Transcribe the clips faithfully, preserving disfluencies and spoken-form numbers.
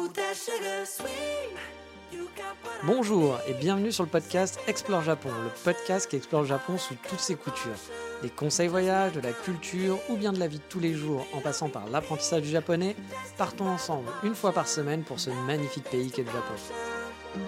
Bonjour et bienvenue sur le podcast Explore Japon, le podcast qui explore le Japon sous toutes ses coutures. Des conseils voyages, de la culture ou bien de la vie de tous les jours en passant par l'apprentissage du japonais, partons ensemble une fois par semaine pour ce magnifique pays qu'est le Japon.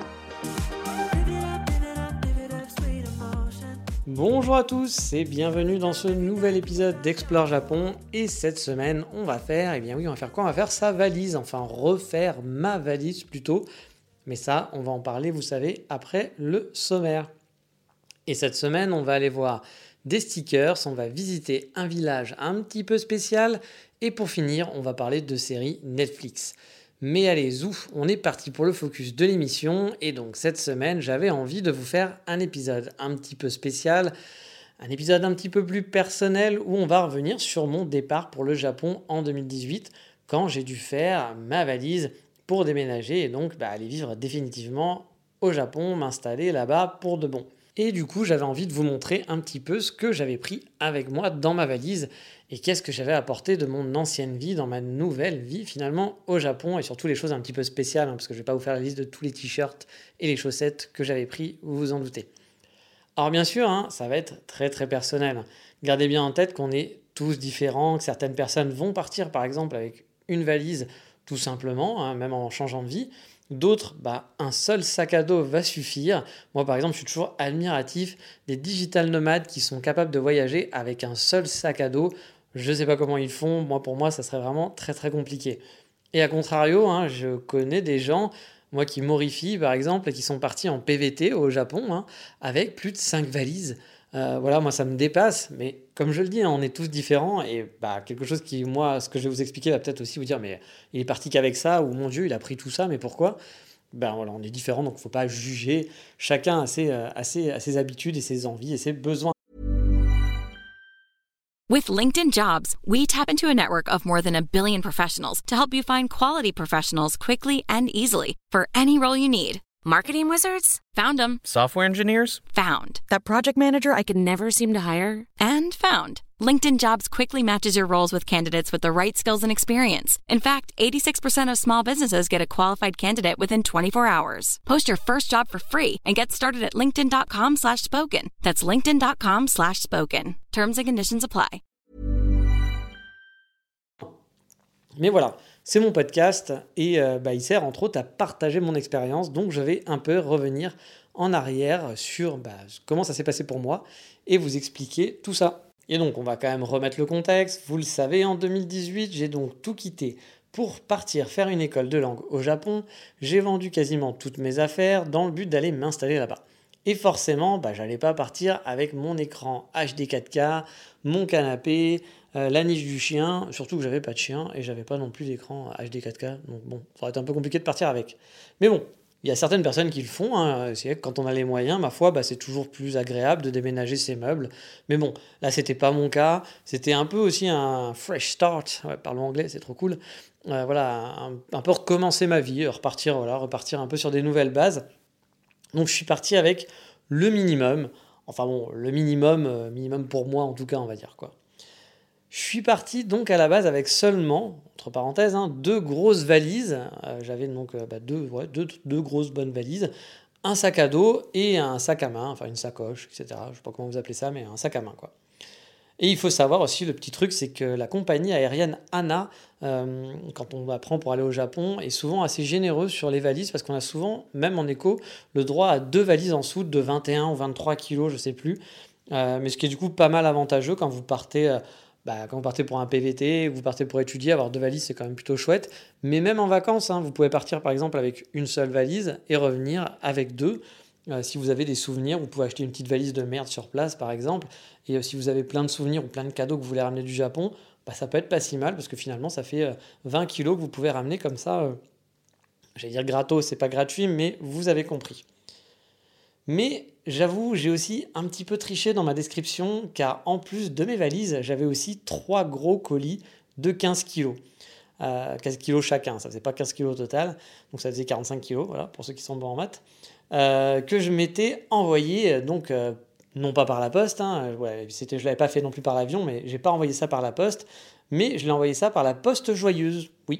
Bonjour à tous et bienvenue dans ce nouvel épisode d'Explore Japon. Et cette semaine, on va faire, eh bien oui, on va faire quoi ? On va faire sa valise, enfin refaire ma valise plutôt. Mais ça, on va en parler, vous savez, après le sommaire. Et cette semaine, on va aller voir des stickers, on va visiter un village un petit peu spécial. Et pour finir, on va parler de séries Netflix. Mais allez, ouf, on est parti pour le focus de l'émission. Et donc cette semaine, j'avais envie de vous faire un épisode un petit peu spécial, un épisode un petit peu plus personnel où on va revenir sur mon départ pour le Japon en deux mille dix-huit, quand j'ai dû faire ma valise pour déménager et donc bah, aller vivre définitivement au Japon, m'installer là-bas pour de bon. Et du coup, j'avais envie de vous montrer un petit peu ce que j'avais pris avec moi dans ma valise et qu'est-ce que j'avais apporté de mon ancienne vie dans ma nouvelle vie finalement au Japon, et surtout les choses un petit peu spéciales, hein, parce que je ne vais pas vous faire la liste de tous les t-shirts et les chaussettes que j'avais pris, vous vous en doutez. Alors bien sûr, hein, ça va être très très personnel. Gardez bien en tête qu'on est tous différents, que certaines personnes vont partir par exemple avec une valise tout simplement, hein, même en changeant de vie. D'autres, bah, un seul sac à dos va suffire. Moi, par exemple, je suis toujours admiratif des digital nomades qui sont capables de voyager avec un seul sac à dos. Je ne sais pas comment ils font. Moi, pour moi, ça serait vraiment très, très compliqué. Et à contrario, hein, je connais des gens, moi qui m'horrifient, par exemple, et qui sont partis en P V T au Japon, hein, avec plus de cinq valises. Euh, voilà, moi ça me dépasse, mais comme je le dis, hein, on est tous différents et bah, quelque chose qui, moi, ce que je vais vous expliquer va peut-être aussi vous dire, mais il est parti qu'avec ça, ou mon Dieu, il a pris tout ça, mais pourquoi ? Ben voilà, on est différents, donc il ne faut pas juger. Chacun a ses, euh, a, ses, a ses habitudes et ses envies et ses besoins. With LinkedIn Jobs, we tap into a network of more than a billion professionals to help you find quality professionals quickly and easily for any role you need. Marketing wizards? Found them. Software engineers? Found. That project manager I could never seem to hire? And found. LinkedIn Jobs quickly matches your roles with candidates with the right skills and experience. In fact, eighty-six percent of small businesses get a qualified candidate within twenty-four hours. Post your first job for free and get started at linkedin.com slash spoken. That's linkedin.com slash spoken. Terms and conditions apply. Mais voilà, c'est mon podcast et euh, bah, il sert entre autres à partager mon expérience. Donc je vais un peu revenir en arrière sur bah, comment ça s'est passé pour moi et vous expliquer tout ça. Et donc on va quand même remettre le contexte. Vous le savez, en deux mille dix-huit, j'ai donc tout quitté pour partir faire une école de langue au Japon. J'ai vendu quasiment toutes mes affaires dans le but d'aller m'installer là-bas. Et forcément, bah, j'allais pas partir avec mon écran H D quatre K, mon canapé, euh, la niche du chien, surtout que j'avais pas de chien et j'avais pas non plus d'écran H D quatre K, donc bon, ça aurait été un peu compliqué de partir avec. Mais bon, il y a certaines personnes qui le font, hein. C'est vrai que quand on a les moyens, ma foi, bah, c'est toujours plus agréable de déménager ses meubles. Mais bon, là c'était pas mon cas, c'était un peu aussi un fresh start, ouais, parlons anglais, c'est trop cool. Euh, voilà, un, un peu recommencer ma vie, repartir, voilà, repartir un peu sur des nouvelles bases. Donc je suis parti avec le minimum, enfin bon, le minimum, euh, minimum pour moi en tout cas, on va dire quoi. Je suis parti donc à la base avec seulement, entre parenthèses, hein, deux grosses valises. Euh, j'avais donc euh, bah, deux, ouais, deux, deux grosses bonnes valises, un sac à dos et un sac à main, enfin une sacoche, et cetera. Je ne sais pas comment vous appelez ça, mais un sac à main quoi. Et il faut savoir aussi, le petit truc, c'est que la compagnie aérienne ANA, euh, quand on apprend pour aller au Japon, est souvent assez généreuse sur les valises parce qu'on a souvent, même en éco, le droit à deux valises en soute de vingt et un ou vingt-trois kilos, je ne sais plus. Euh, mais ce qui est du coup pas mal avantageux quand vous partez, euh, bah, quand vous partez pour un P V T, vous partez pour étudier, avoir deux valises, c'est quand même plutôt chouette. Mais même en vacances, hein, vous pouvez partir par exemple avec une seule valise et revenir avec deux. Euh, si vous avez des souvenirs, vous pouvez acheter une petite valise de merde sur place par exemple, et euh, si vous avez plein de souvenirs ou plein de cadeaux que vous voulez ramener du Japon, bah, ça peut être pas si mal parce que finalement ça fait euh, vingt kilos que vous pouvez ramener comme ça, euh, j'allais dire gratos, c'est pas gratuit, mais vous avez compris. Mais j'avoue, j'ai aussi un petit peu triché dans ma description, car en plus de mes valises, j'avais aussi trois gros colis de quinze kilos. Euh, quinze kilos chacun, ça faisait pas quinze kilos au total, donc ça faisait quarante-cinq kilos, voilà, pour ceux qui sont bons en maths. Euh, que je m'étais envoyé, donc euh, non pas par la poste, hein, ouais, c'était, je ne l'avais pas fait non plus par l'avion, mais je n'ai pas envoyé ça par la poste, mais je l'ai envoyé ça par la poste joyeuse, oui,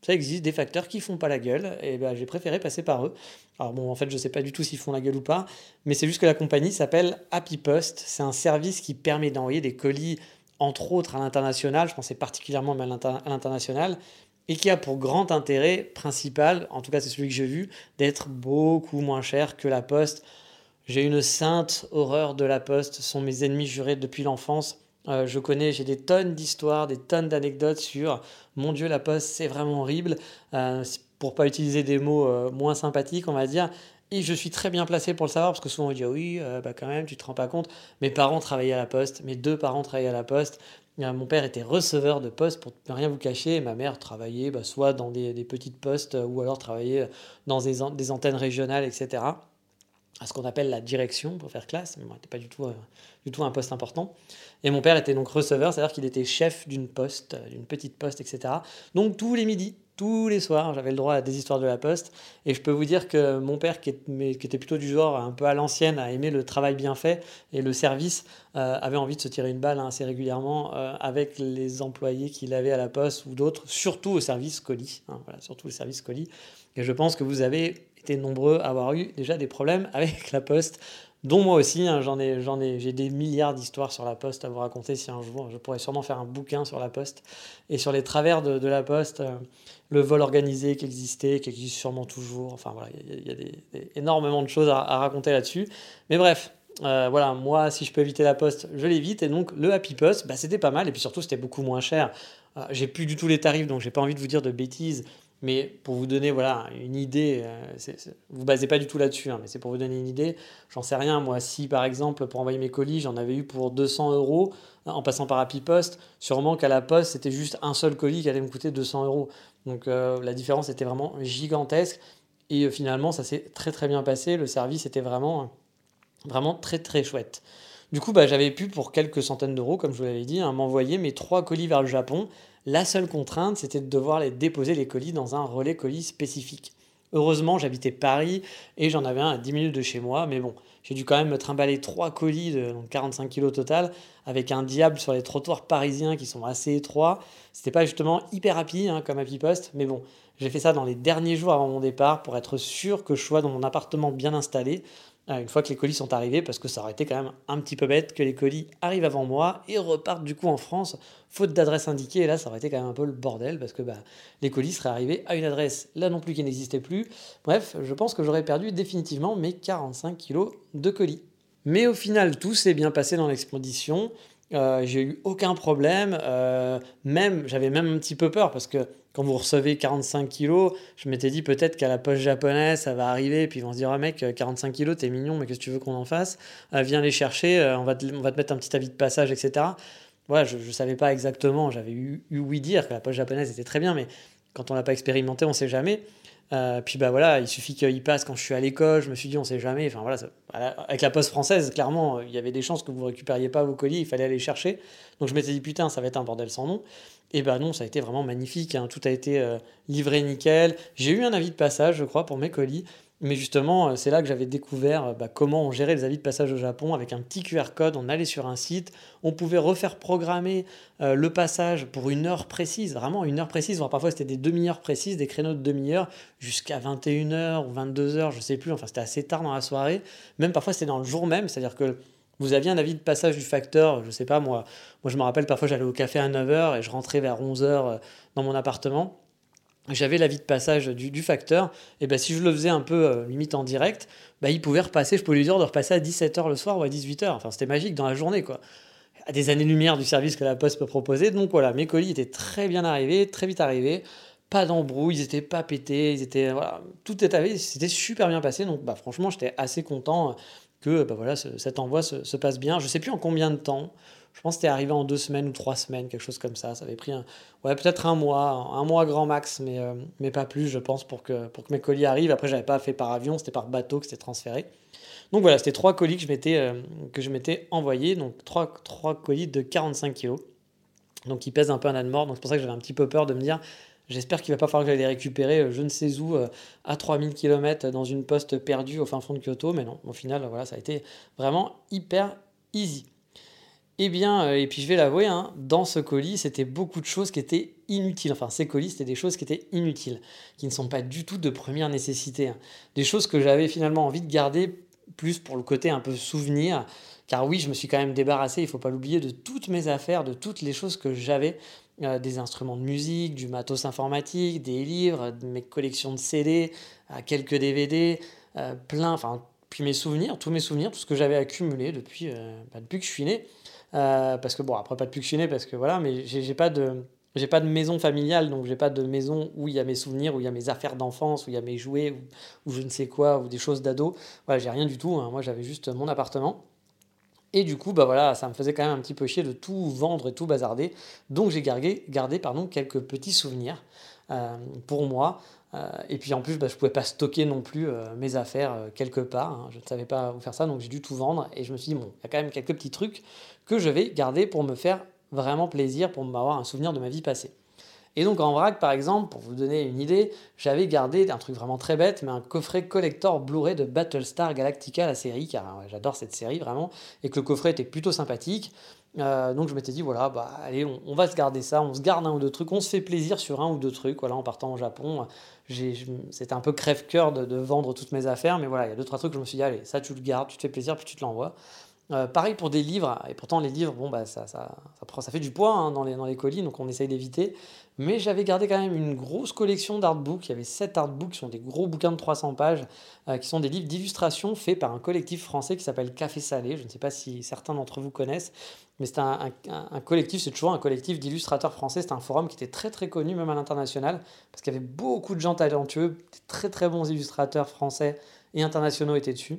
ça existe, des facteurs qui font pas la gueule, et ben, j'ai préféré passer par eux. Alors bon, en fait, je sais pas du tout s'ils font la gueule ou pas, mais c'est juste que la compagnie s'appelle Happy Post. C'est un service qui permet d'envoyer des colis, entre autres à l'international, je pensais particulièrement à l'inter- à l'international, et qui a pour grand intérêt principal, en tout cas c'est celui que j'ai vu, d'être beaucoup moins cher que la Poste. J'ai une sainte horreur de la Poste, ce sont mes ennemis jurés depuis l'enfance. Euh, je connais, j'ai des tonnes d'histoires, des tonnes d'anecdotes sur mon Dieu, la Poste, c'est vraiment horrible. Euh, pour pas utiliser des mots euh, moins sympathiques, on va dire. Et je suis très bien placé pour le savoir parce que souvent on dit ah oui, euh, bah quand même, tu te rends pas compte. Mes parents travaillaient à la Poste, mes deux parents travaillaient à la Poste. Euh, mon père était receveur de poste pour ne rien vous cacher. Et ma mère travaillait bah, soit dans des, des petites postes euh, ou alors travaillait dans des, an- des antennes régionales, et cetera à ce qu'on appelle la direction pour faire classe, mais bon, c'était pas du tout, euh, du tout un poste important. Et mon père était donc receveur, c'est-à-dire qu'il était chef d'une poste, euh, d'une petite poste, et cetera. Donc tous les midis, tous les soirs, j'avais le droit à des histoires de la poste. Et je peux vous dire que mon père, qui, est- mais- qui était plutôt du genre un peu à l'ancienne, à aimer le travail bien fait et le service, euh, avait envie de se tirer une balle hein, assez régulièrement euh, avec les employés qu'il avait à la poste ou d'autres, surtout au service colis. Hein, voilà, surtout au service colis. Et je pense que vous avez été nombreux à avoir eu déjà des problèmes avec la Poste, dont moi aussi, hein, j'en ai, j'en ai, j'ai des milliards d'histoires sur la Poste à vous raconter si un jour, je pourrais sûrement faire un bouquin sur la Poste et sur les travers de, de la Poste, euh, le vol organisé qui existait, qui existe sûrement toujours, enfin voilà, il y a, il y a des, des- énormément de choses à, à raconter là-dessus. Mais bref, euh, voilà, moi, si je peux éviter la Poste, je l'évite, et donc le Happy Post, bah, c'était pas mal, et puis surtout, c'était beaucoup moins cher. Euh, j'ai plus du tout les tarifs, donc j'ai pas envie de vous dire de bêtises, mais pour vous donner voilà, une idée, euh, c'est, c'est- vous basez pas du tout là-dessus, hein, mais c'est pour vous donner une idée. J'en sais rien, moi, si par exemple, pour envoyer mes colis, j'en avais eu pour deux cents euros hein, en passant par Happy Post, sûrement qu'à la poste, c'était juste un seul colis qui allait me coûter deux cents euros. Donc euh, la différence était vraiment gigantesque. Et euh, finalement, ça s'est très très bien passé. Le service était vraiment, vraiment très très chouette. Du coup, bah, j'avais pu, pour quelques centaines d'euros, comme je vous l'avais dit, hein, m'envoyer mes trois colis vers le Japon. La seule contrainte, c'était de devoir les déposer les colis dans un relais colis spécifique. Heureusement, j'habitais Paris et j'en avais un à dix minutes de chez moi, mais bon, j'ai dû quand même me trimballer trois colis de donc quarante-cinq kilos total, avec un diable sur les trottoirs parisiens qui sont assez étroits. C'était pas justement hyper rapide hein, comme Happy Post, mais bon, j'ai fait ça dans les derniers jours avant mon départ pour être sûr que je sois dans mon appartement bien installé euh, une fois que les colis sont arrivés, parce que ça aurait été quand même un petit peu bête que les colis arrivent avant moi et repartent du coup en France, faute d'adresse indiquée. Et là, ça aurait été quand même un peu le bordel, parce que bah, les colis seraient arrivés à une adresse, là non plus qui n'existait plus. Bref, je pense que j'aurais perdu définitivement mes quarante-cinq kilos de colis. Mais au final, tout s'est bien passé dans l'expédition. Euh, j'ai eu aucun problème. Euh, même, j'avais même un petit peu peur parce que quand vous recevez quarante-cinq kilos, je m'étais dit peut-être qu'à la poste japonaise, ça va arriver. Et puis ils vont se dire, ah mec, quarante-cinq kilos, t'es mignon, mais qu'est-ce que tu veux qu'on en fasse? Euh, Viens les chercher, euh, on, va te, on va te mettre un petit avis de passage, et cetera. Voilà, je ne savais pas exactement. J'avais eu, eu oui dire que la poste japonaise était très bien, mais quand on l'a pas expérimenté, on ne sait jamais. Euh, puis bah voilà, il suffit qu'il passe quand je suis à l'école. Je me suis dit, on sait jamais. Enfin voilà, ça- voilà, avec la poste française, clairement, euh, il y avait des chances que vous récupériez pas vos colis. Il fallait aller chercher. Donc je m'étais dit, putain, ça va être un bordel sans nom. Et bah non, ça a été vraiment magnifique, hein. Tout a été euh, livré nickel. J'ai eu un avis de passage, je crois, pour mes colis. Mais justement, euh, c'est là que j'avais découvert euh, bah, comment on gérait les avis de passage au Japon avec un petit Q R code. On allait sur un site, on pouvait refaire programmer euh, le passage pour une heure précise, vraiment une heure précise, voire parfois c'était des demi-heures précises, des créneaux de demi-heure jusqu'à vingt et une heures ou vingt-deux heures, je sais plus, enfin c'était assez tard dans la soirée. Même parfois c'était dans le jour même, c'est-à-dire que vous aviez un avis de passage du facteur, je sais pas moi, moi je me rappelle parfois j'allais au café à neuf heures et je rentrais vers onze heures dans mon appartement. J'avais l'avis de passage du, du facteur, et ben si je le faisais un peu euh, limite en direct, bah, il pouvait repasser, je pouvais lui dire de repasser à dix-sept heures le soir ou à dix-huit heures. Enfin, c'était magique dans la journée, quoi. À des années-lumière du service que la Poste peut proposer. Donc voilà, mes colis étaient très bien arrivés, très vite arrivés. Pas d'embrouille, ils étaient pas pétés, ils étaient, voilà, tout est arrivé, c'était super bien passé. Donc bah, franchement, j'étais assez content que bah, voilà, ce- cet envoi se, se passe bien. Je sais plus en combien de temps. Je pense que c'était arrivé en deux semaines ou trois semaines, quelque chose comme ça. Ça avait pris un, ouais, peut-être un mois, un mois grand max, mais, euh, mais pas plus, je pense, pour que, pour que mes colis arrivent. Après, j'avais pas fait par avion, c'était par bateau que c'était transféré. Donc voilà, c'était trois colis que je m'étais, euh, que je m'étais envoyés, donc trois, trois colis de quarante-cinq kilos, donc qui pèsent un peu un âne mort. Donc c'est pour ça que j'avais un petit peu peur de me dire, j'espère qu'il va pas falloir que j'aille les récupérer, euh, je ne sais où, euh, à trois mille kilomètres dans une poste perdue au fin fond de Kyoto. Mais non, au final, voilà, ça a été vraiment hyper easy. Eh bien, euh, et puis je vais l'avouer, hein, dans ce colis, c'était beaucoup de choses qui étaient inutiles. Enfin, ces colis, c'était des choses qui étaient inutiles, qui ne sont pas du tout de première nécessité, hein. Des choses que j'avais finalement envie de garder plus pour le côté un peu souvenir. Car oui, je me suis quand même débarrassé, il ne faut pas l'oublier, de toutes mes affaires, de toutes les choses que j'avais, euh, des instruments de musique, du matos informatique, des livres, de mes collections de C D, euh, quelques D V D, euh, plein, enfin, puis mes souvenirs, tous mes souvenirs, tout ce que j'avais accumulé depuis, euh, bah, depuis que je suis né. Euh, parce que bon, après pas depuis que je suis né, parce que voilà, mais j'ai j'ai pas de, j'ai pas de maison familiale, donc j'ai pas de maison où il y a mes souvenirs, où il y a mes affaires d'enfance, où il y a mes jouets, ou, ou je ne sais quoi, ou des choses d'ado. Voilà, j'ai rien du tout, hein. Moi, j'avais juste mon appartement. Et du coup, bah voilà, ça me faisait quand même un petit peu chier de tout vendre et tout bazarder. Donc j'ai gardé, gardé pardon, quelques petits souvenirs euh, pour moi. Euh, et puis en plus, bah, je ne pouvais pas stocker non plus euh, mes affaires euh, quelque part, hein. Je ne savais pas où faire ça, donc j'ai dû tout vendre. Et je me suis dit, bon, il y a quand même quelques petits trucs que je vais garder pour me faire vraiment plaisir, pour m'avoir un souvenir de ma vie passée. Et donc en vrac, par exemple, pour vous donner une idée, j'avais gardé un truc vraiment très bête, mais un coffret collector Blu-ray de Battlestar Galactica, la série, car ouais, j'adore cette série vraiment, et que le coffret était plutôt sympathique. Euh, donc je m'étais dit, voilà, bah allez, on, on va se garder ça, on se garde un ou deux trucs, on se fait plaisir sur un ou deux trucs. Voilà, en partant au Japon, j'ai, je- c'était un peu crève-cœur de, de vendre toutes mes affaires, mais voilà, il y a deux, trois trucs que je me suis dit, allez, ça tu le gardes, tu te fais plaisir, puis tu te l'envoies. Euh, pareil pour des livres, et pourtant les livres, bon, bah, ça, ça, ça, prend- ça fait du poids hein, dans les, dans les colis, donc on essaye d'éviter. Mais j'avais gardé quand même une grosse collection d'artbooks. Il y avait sept artbooks qui sont des gros bouquins de trois cents pages, euh, qui sont des livres d'illustration faits par un collectif français qui s'appelle Café Salé. Je ne sais pas si certains d'entre vous connaissent, mais c'est un, un- un collectif, c'est toujours un collectif d'illustrateurs français. C'est un forum qui était très très connu, même à l'international, parce qu'il y avait beaucoup de gens talentueux, des très très bons illustrateurs français et internationaux étaient dessus.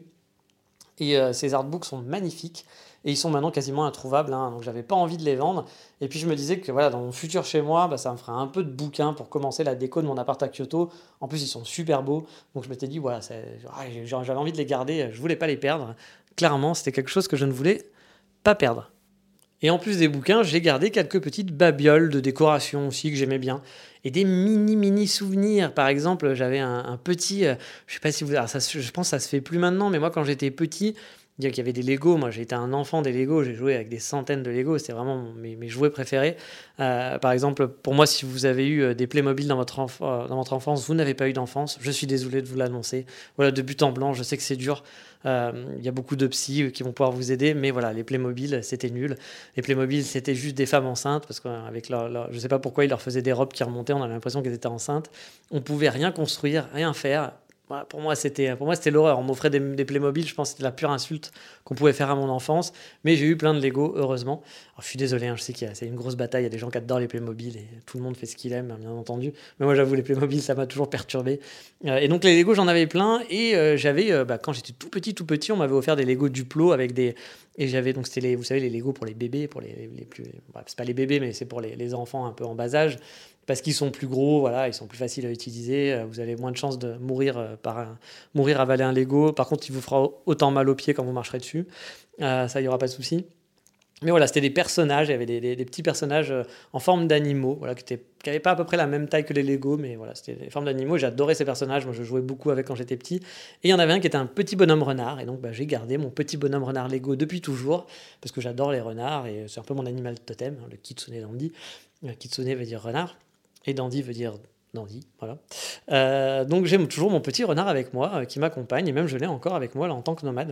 Et euh, ces artbooks sont magnifiques et ils sont maintenant quasiment introuvables, hein, donc j'avais pas envie de les vendre. Et puis je me disais que voilà, dans mon futur chez moi, bah, ça me ferait un peu de bouquins pour commencer la déco de mon appart à Kyoto. En plus, ils sont super beaux, donc je m'étais dit voilà, c'est- ah, j'ai- j'avais envie de les garder, je voulais pas les perdre. Clairement, c'était quelque chose que je ne voulais pas perdre. Et en plus des bouquins, j'ai gardé quelques petites babioles de décoration aussi que j'aimais bien. Et des mini mini souvenirs. Par exemple, j'avais un, un petit, euh, je sais pas si vous, alors ça, je pense que ça se fait plus maintenant, mais moi quand j'étais petit, dire qu'il y avait des Lego. Moi, j'étais un enfant des Lego. J'ai joué avec des centaines de Lego. C'était vraiment mes, mes jouets préférés. Euh, par exemple, pour moi, si vous avez eu euh, des Playmobil dans votre, enf- euh, dans votre enfance, vous n'avez pas eu d'enfance. Je suis désolé de vous l'annoncer. Voilà, de but en blanc, je sais que c'est dur. Euh, Il y a beaucoup de psys euh, qui vont pouvoir vous aider, mais voilà, les Playmobil, c'était nul. Les Playmobil, c'était juste des femmes enceintes, parce qu'avec leur, leur- je sais pas pourquoi ils leur faisaient des robes qui remontaient, on avait l'impression qu'elles étaient enceintes. On pouvait rien construire, rien faire. Voilà, pour moi, c'était, pour moi, c'était l'horreur. On m'offrait des, des Playmobil, je pense que c'était la pure insulte qu'on pouvait faire à mon enfance. Mais j'ai eu plein de Lego, heureusement. Alors, je suis désolé, hein, je sais qu'il y a, c'est une grosse bataille. Il y a des gens qui adorent les Playmobil et tout le monde fait ce qu'il aime, hein, bien entendu. Mais moi, j'avoue, les Playmobil, ça m'a toujours perturbé. Euh, et donc, les Lego, j'en avais plein. Et euh, j'avais, euh, bah, quand j'étais tout petit, tout petit, on m'avait offert des Lego Duplo avec des. Et j'avais donc, c'était les, vous savez, les Lego pour les bébés, pour les, les plus. Bref, c'est pas les bébés, mais c'est pour les, les enfants un peu en bas âge parce qu'ils sont plus gros, voilà, ils sont plus faciles à utiliser, vous avez moins de chances de mourir euh, par un, mourir avaler un Lego. Par contre, il vous fera autant mal aux pieds quand vous marcherez dessus. Euh, ça, il n'y aura pas de souci. Mais voilà, c'était des personnages, il y avait des, des, des petits personnages euh, en forme d'animaux, voilà, qui n'avaient pas à peu près la même taille que les Lego, mais voilà, c'était des formes d'animaux. J'adorais ces personnages, moi je jouais beaucoup avec quand j'étais petit. Et il y en avait un qui était un petit bonhomme renard, et donc bah, j'ai gardé mon petit bonhomme renard Lego depuis toujours, parce que j'adore les renards, et c'est un peu mon animal totem, hein, le Kitsune Dandy. Le Kitsune veut dire renard, et Dandy veut dire Dandy, voilà. Euh, donc j'ai toujours mon petit renard avec moi, euh, qui m'accompagne, et même je l'ai encore avec moi là, en tant que nomade.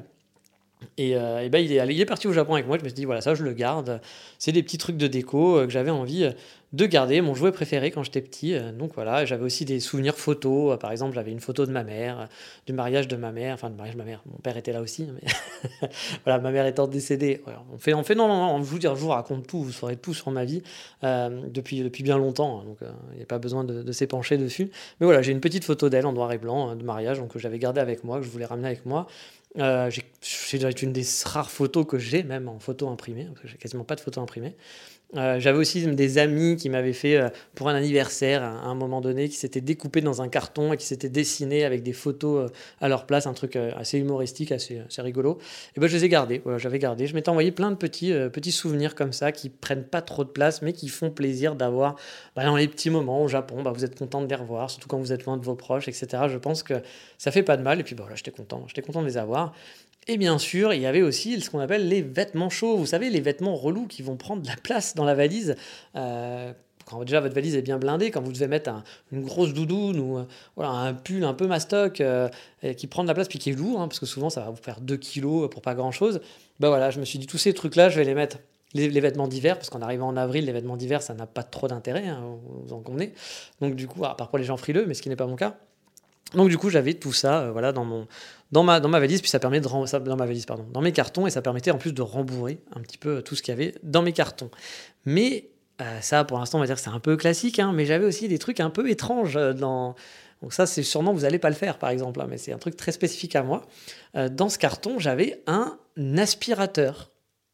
Et, euh, et ben il, est, allé- il est parti au Japon avec moi. Je me suis dit, voilà, ça, je le garde. C'est des petits trucs de déco euh, que j'avais envie euh, de garder. Mon jouet préféré quand j'étais petit. Euh, donc voilà, j'avais aussi des souvenirs photos. Euh, par exemple, j'avais une photo de ma mère, euh, du mariage de ma mère. Enfin, du mariage de ma mère. Mon père était là aussi. Mais voilà, ma mère étant décédée. Voilà, on fait, on fait, non, non, non, je vous dire, je vous raconte tout. Vous saurez tout sur ma vie euh, depuis, depuis bien longtemps. Hein, donc, il euh, n'y a pas besoin de, de s'épancher dessus. Mais voilà, j'ai une petite photo d'elle en noir et blanc euh, de mariage donc, que j'avais gardée avec moi, que je voulais ramener avec moi. Euh, j'ai, c'est une des rares photos que j'ai, même en photo imprimée, parce que j'ai quasiment pas de photos imprimées. Euh, j'avais aussi des amis qui m'avaient fait euh, pour un anniversaire à un moment donné, qui s'étaient découpés dans un carton et qui s'étaient dessinés avec des photos euh, à leur place, un truc euh, assez humoristique, assez, assez rigolo. Et ben je les ai gardés, voilà, j'avais gardé. Je m'étais envoyé plein de petits, euh, petits souvenirs comme ça qui prennent pas trop de place mais qui font plaisir d'avoir bah, dans les petits moments au Japon. Bah, vous êtes content de les revoir, surtout quand vous êtes loin de vos proches, et cetera. Je pense que ça fait pas de mal. Et puis bah, voilà, j'étais content, j'étais content de les avoir. Et bien sûr, il y avait aussi ce qu'on appelle les vêtements chauds. Vous savez, les vêtements relous qui vont prendre de la place dans la valise. Euh, quand déjà votre valise est bien blindée, quand vous devez mettre un- une grosse doudoune ou euh, voilà, un pull un peu mastoc euh, et qui prend de la place puis qui est lourd, hein, parce que souvent ça va vous faire deux kilos pour pas grand-chose. Bah voilà, je me suis dit, tous ces trucs-là, je vais les mettre. Les, les vêtements d'hiver, parce qu'en arrivant en avril, les vêtements d'hiver, ça n'a pas trop d'intérêt, hein, vous en convenez. Donc du coup, à part pour les gens frileux, mais ce qui n'est pas mon cas. Donc du coup, j'avais tout ça euh, voilà, dans, mon, dans, ma, dans ma valise, puis ça permet de rem- ça- dans ma valise, pardon, dans mes cartons, et ça permettait en plus de rembourrer un petit peu tout ce qu'il y avait dans mes cartons. Mais euh, ça, pour l'instant, on va dire que c'est un peu classique, hein, mais j'avais aussi des trucs un peu étranges euh, dans... Donc ça, c'est sûrement, vous n'allez pas le faire, par exemple, hein, mais c'est un truc très spécifique à moi. Euh, dans ce carton, j'avais un aspirateur.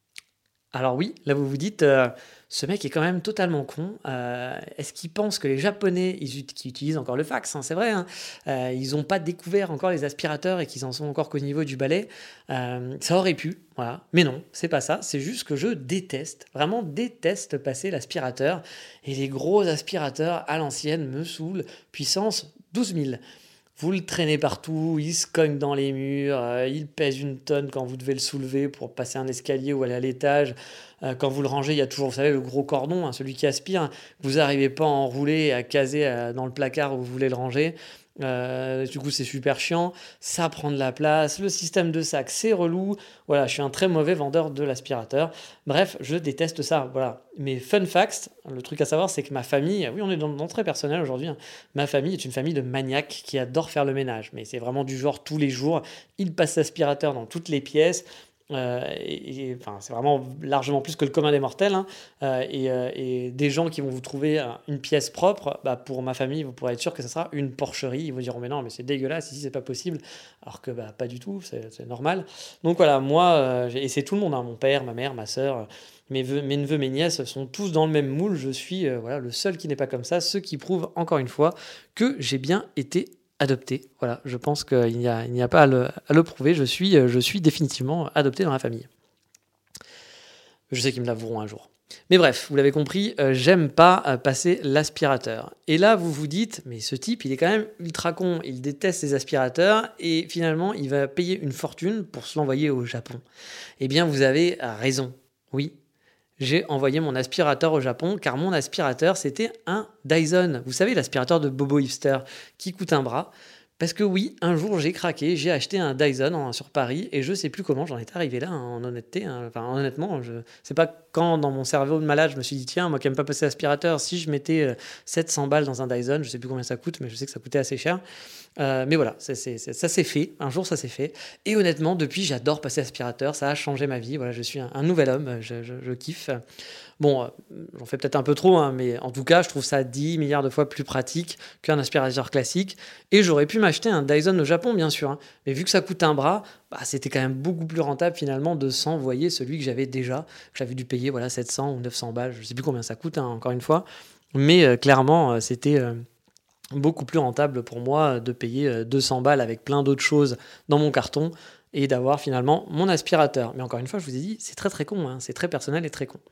Alors oui, là vous vous dites, euh, ce mec est quand même totalement con. Euh, est-ce qu'il pense que les Japonais, ils, ut- qui utilisent encore le fax, hein, c'est vrai, hein, euh, ils n'ont pas découvert encore les aspirateurs et qu'ils en sont encore qu'au niveau du balai. Euh, ça aurait pu, voilà. Mais non, c'est pas ça. C'est juste que je déteste, vraiment déteste passer l'aspirateur. Et les gros aspirateurs à l'ancienne me saoulent. Puissance douze mille. Vous le traînez partout, il se cogne dans les murs, euh, il pèse une tonne quand vous devez le soulever pour passer un escalier ou aller à l'étage. Euh, quand vous le rangez, il y a toujours, vous savez, le gros cordon, hein, celui qui aspire. Vous n'arrivez pas à enrouler et à caser euh, dans le placard où vous voulez le ranger. Euh, du coup, c'est super chiant. Ça prend de la place. Le système de sac, c'est relou. Voilà, je suis un très mauvais vendeur de l'aspirateur. Bref, je déteste ça. Voilà. Mais fun fact, le truc à savoir, c'est que ma famille, oui, on est dans le très personnel aujourd'hui, hein. Ma famille est une famille de maniaques qui adorent faire le ménage. Mais c'est vraiment du genre tous les jours. Ils passent l'aspirateur dans toutes les pièces. Euh, et, et, enfin, c'est vraiment largement plus que le commun des mortels, hein. Euh, et, euh, et des gens qui vont vous trouver euh, une pièce propre, bah, pour ma famille, vous pourrez être sûr que ce sera une porcherie. Ils vous diront, mais non, mais c'est dégueulasse, ici c'est pas possible. Alors que bah, pas du tout, c'est, c'est normal. Donc voilà, moi, euh, j'ai- et c'est tout le monde, hein, mon père, ma mère, ma soeur, mes, veux- mes neveux, mes nièces sont tous dans le même moule. Je suis euh, voilà, le seul qui n'est pas comme ça, ce qui prouve encore une fois que j'ai bien été adopté. Voilà, je pense qu'il n'y a, il n'y a pas à le, à le prouver. Je suis, euh, je suis définitivement adopté dans la famille. Je sais qu'ils me l'avoueront un jour. Mais bref, vous l'avez compris, euh, j'aime pas euh, passer l'aspirateur. Et là, vous vous dites, mais ce type, il est quand même ultra con, il déteste les aspirateurs et finalement, il va payer une fortune pour se l'envoyer au Japon. Eh bien, vous avez raison. Oui, j'ai envoyé mon aspirateur au Japon car mon aspirateur, c'était un Dyson. Vous savez, l'aspirateur de Bobo Hipster qui coûte un bras. Parce que oui, un jour j'ai craqué, j'ai acheté un Dyson en- sur Paris et je sais plus comment j'en étais arrivé là, hein, en honnêteté, hein. Enfin, honnêtement, je sais pas quand dans mon cerveau de malade je me suis dit tiens, moi qui aime pas passer l'aspirateur, si je mettais euh, sept cents balles dans un Dyson, je sais plus combien ça coûte, mais je sais que ça coûtait assez cher. Euh, mais voilà, c'est, c'est- c'est- ça s'est fait. Un jour, ça s'est fait. Et honnêtement, depuis, j'adore passer aspirateur. Ça a changé ma vie. Voilà, je suis un, un nouvel homme. Je, je- je kiffe. Bon, euh, j'en fais peut-être un peu trop, hein, mais en tout cas, je trouve ça dix milliards de fois plus pratique qu'un aspirateur classique. Et j'aurais pu m'acheter un Dyson au Japon, bien sûr, hein. Mais vu que ça coûte un bras, bah, c'était quand même beaucoup plus rentable finalement de s'envoyer celui que j'avais déjà. J'avais dû payer voilà, sept cents ou neuf cents balles. Je sais plus combien ça coûte, hein, encore une fois. Mais euh, clairement, euh, c'était. euh, beaucoup plus rentable pour moi de payer euh, deux cents balles avec plein d'autres choses dans mon carton et d'avoir finalement mon aspirateur. Mais encore une fois, je vous ai dit, c'est très très con, hein, c'est très personnel et très con.